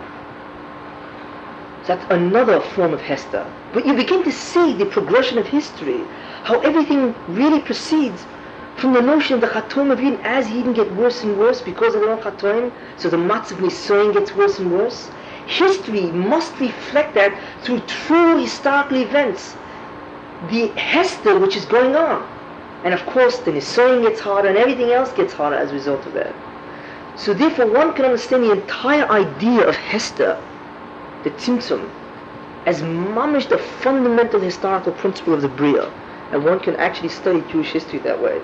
Speaker 1: So that's another form of Hester. But you begin to see the progression of history, how everything really proceeds from the notion of the Chatoim of Eden. As Eden get worse and worse because of their own Chatoim, so the Matzav Nisoyin gets worse and worse. History must reflect that through true historical events. The Hester which is going on. And of course the Nisoyin gets harder and everything else gets harder as a result of that. So therefore one can understand the entire idea of Hester, the Tzimtzum, as mamish the fundamental historical principle of the Bria. And one can actually study Jewish history that way.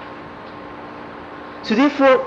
Speaker 1: So therefore,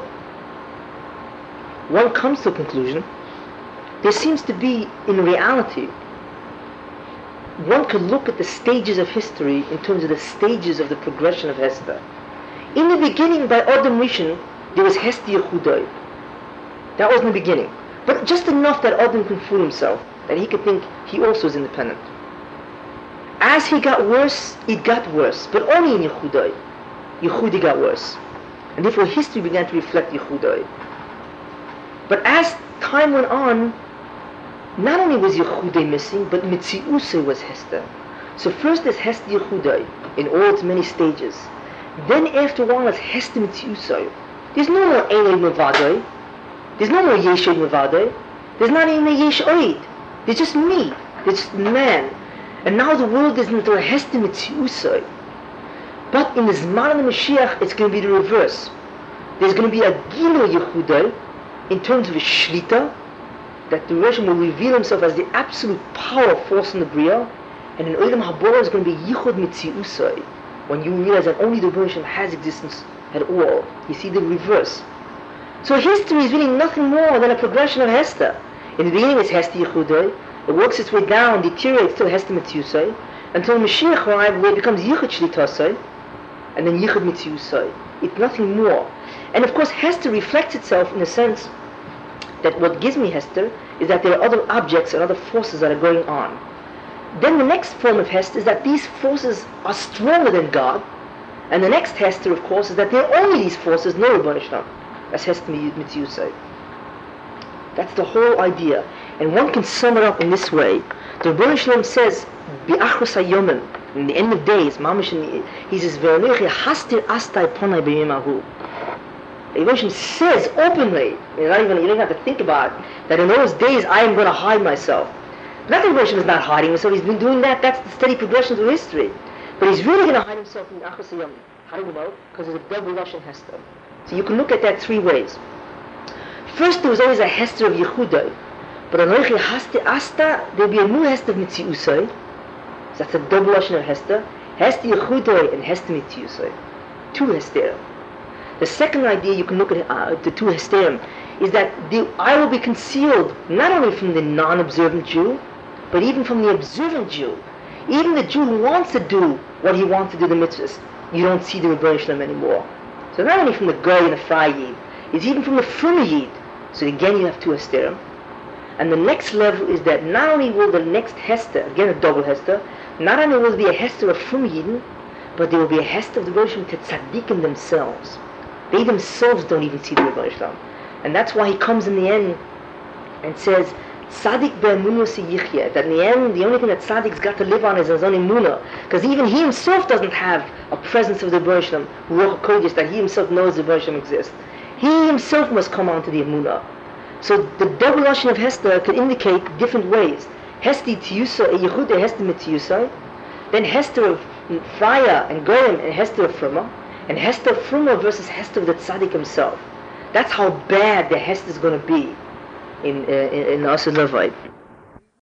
Speaker 1: one comes to a conclusion, there seems to be, in reality, one could look at the stages of history in terms of the stages of the progression of Hester. In the beginning, by Adam Rishon, there was Hester Yehudai. That was in the beginning. But just enough that Adam can fool himself, that he could think he also is independent. As he got worse, it got worse, but only in Yehudai. Yehudi got worse. And therefore history began to reflect Yehudai. But as time went on, not only was Yehudai missing, but Mitziusai was Hester. So first there's Hester Yehudai in all its many stages. Then after a while it's Hester Mitziusai. There's no more Eloi Mavadai. There's no more Yeshoi Mavadai. There's not even a Yesh Oid. There's just me. There's just man. And now the world is into a Hester Mitziusai. But in the Zman of the Mashiach, it's going to be the reverse. There's going to be a Gilui Yehudai in terms of a Shlita, that the Rosh will reveal himself as the absolute power force in the Bria, and in Olam Haba is going to be Yichud Mitziusai, when you realize that only the Rosh has existence at all. You see the reverse. So history is really nothing more than a progression of Hester. In the beginning it's Hester Yehudai, it works its way down, deteriorates till Hester Mitziusai, until Mashiach arrives where it becomes Yichud Shlitasai, and then Yichud Mitziusai. It's nothing more. And of course Hester reflects itself in a sense that what gives me Hester is that there are other objects and other forces that are going on. Then the next form of Hester is that these forces are stronger than God. And the next Hester, of course, is that there are only these forces, no Rebbeinu Shalom. That's Hester Mitziusai. That's the whole idea. And one can sum it up in this way, The Rebbeinu Shalom says, B'achrus hayomim, in the end of days, Mamish, he says, Ve'anechi hastir astai ponai b'yom ahu. The Rebbeinu Shalom says openly, you don't even have to think about it, that in those days I am going to hide myself. Not that Rebbeinu Shalom is not hiding himself, he's been doing that, that's the steady progression through history. But he's really going to hide himself in Achrus hayomim. How do we know? Because there's a double Lashon Hester. So you can look at that three ways. First, there was always a Hester of Yehudai. But Anochi Hasti Asta, there'll be a new Hester of Mitziusai. So that's a double Lashon of Hester. Hester Yehudai and Hester Mitziusai. Two Hesterim. The second idea you can look at the two Hesterim is that the eye will be concealed not only from the non-observant Jew, but even from the observant Jew. Even the Jew who wants to do what he wants to do, the mitzvahs, you don't see the Rebbeinu Shalom anymore. So not only from the Goy and the Fry Yid, it's even from the Frum Yid. So again you have two Hesterim. And the next level is that not only will the next Hester, again a double Hester, not only will there be a Hester of Frum Yidin, but there will be a Hester of the Rebbeinu Shalom to tzaddikim themselves. They themselves don't even see the Rebbeinu Shalom. And that's why he comes in the end and says, Tzaddik be'emunah yichya, that in the end, the only thing that Tzaddik's got to live on is his own emunah, because even he himself doesn't have a presence of the Rebbeinu Shalom, Ruach HaKodesh, that he himself knows the Rebbeinu Shalom exists. He himself must come on to the emunah. So the double Lashon of Hester can indicate different ways. Hester Tiyusa, Yehuda Hester Mitziyusai, then Hester of Fraya and Goyim and Hester of Fruma, and Hester of Fruma versus Hester of the Tzaddik himself. That's how bad the Hester is going to be in Asur Levite.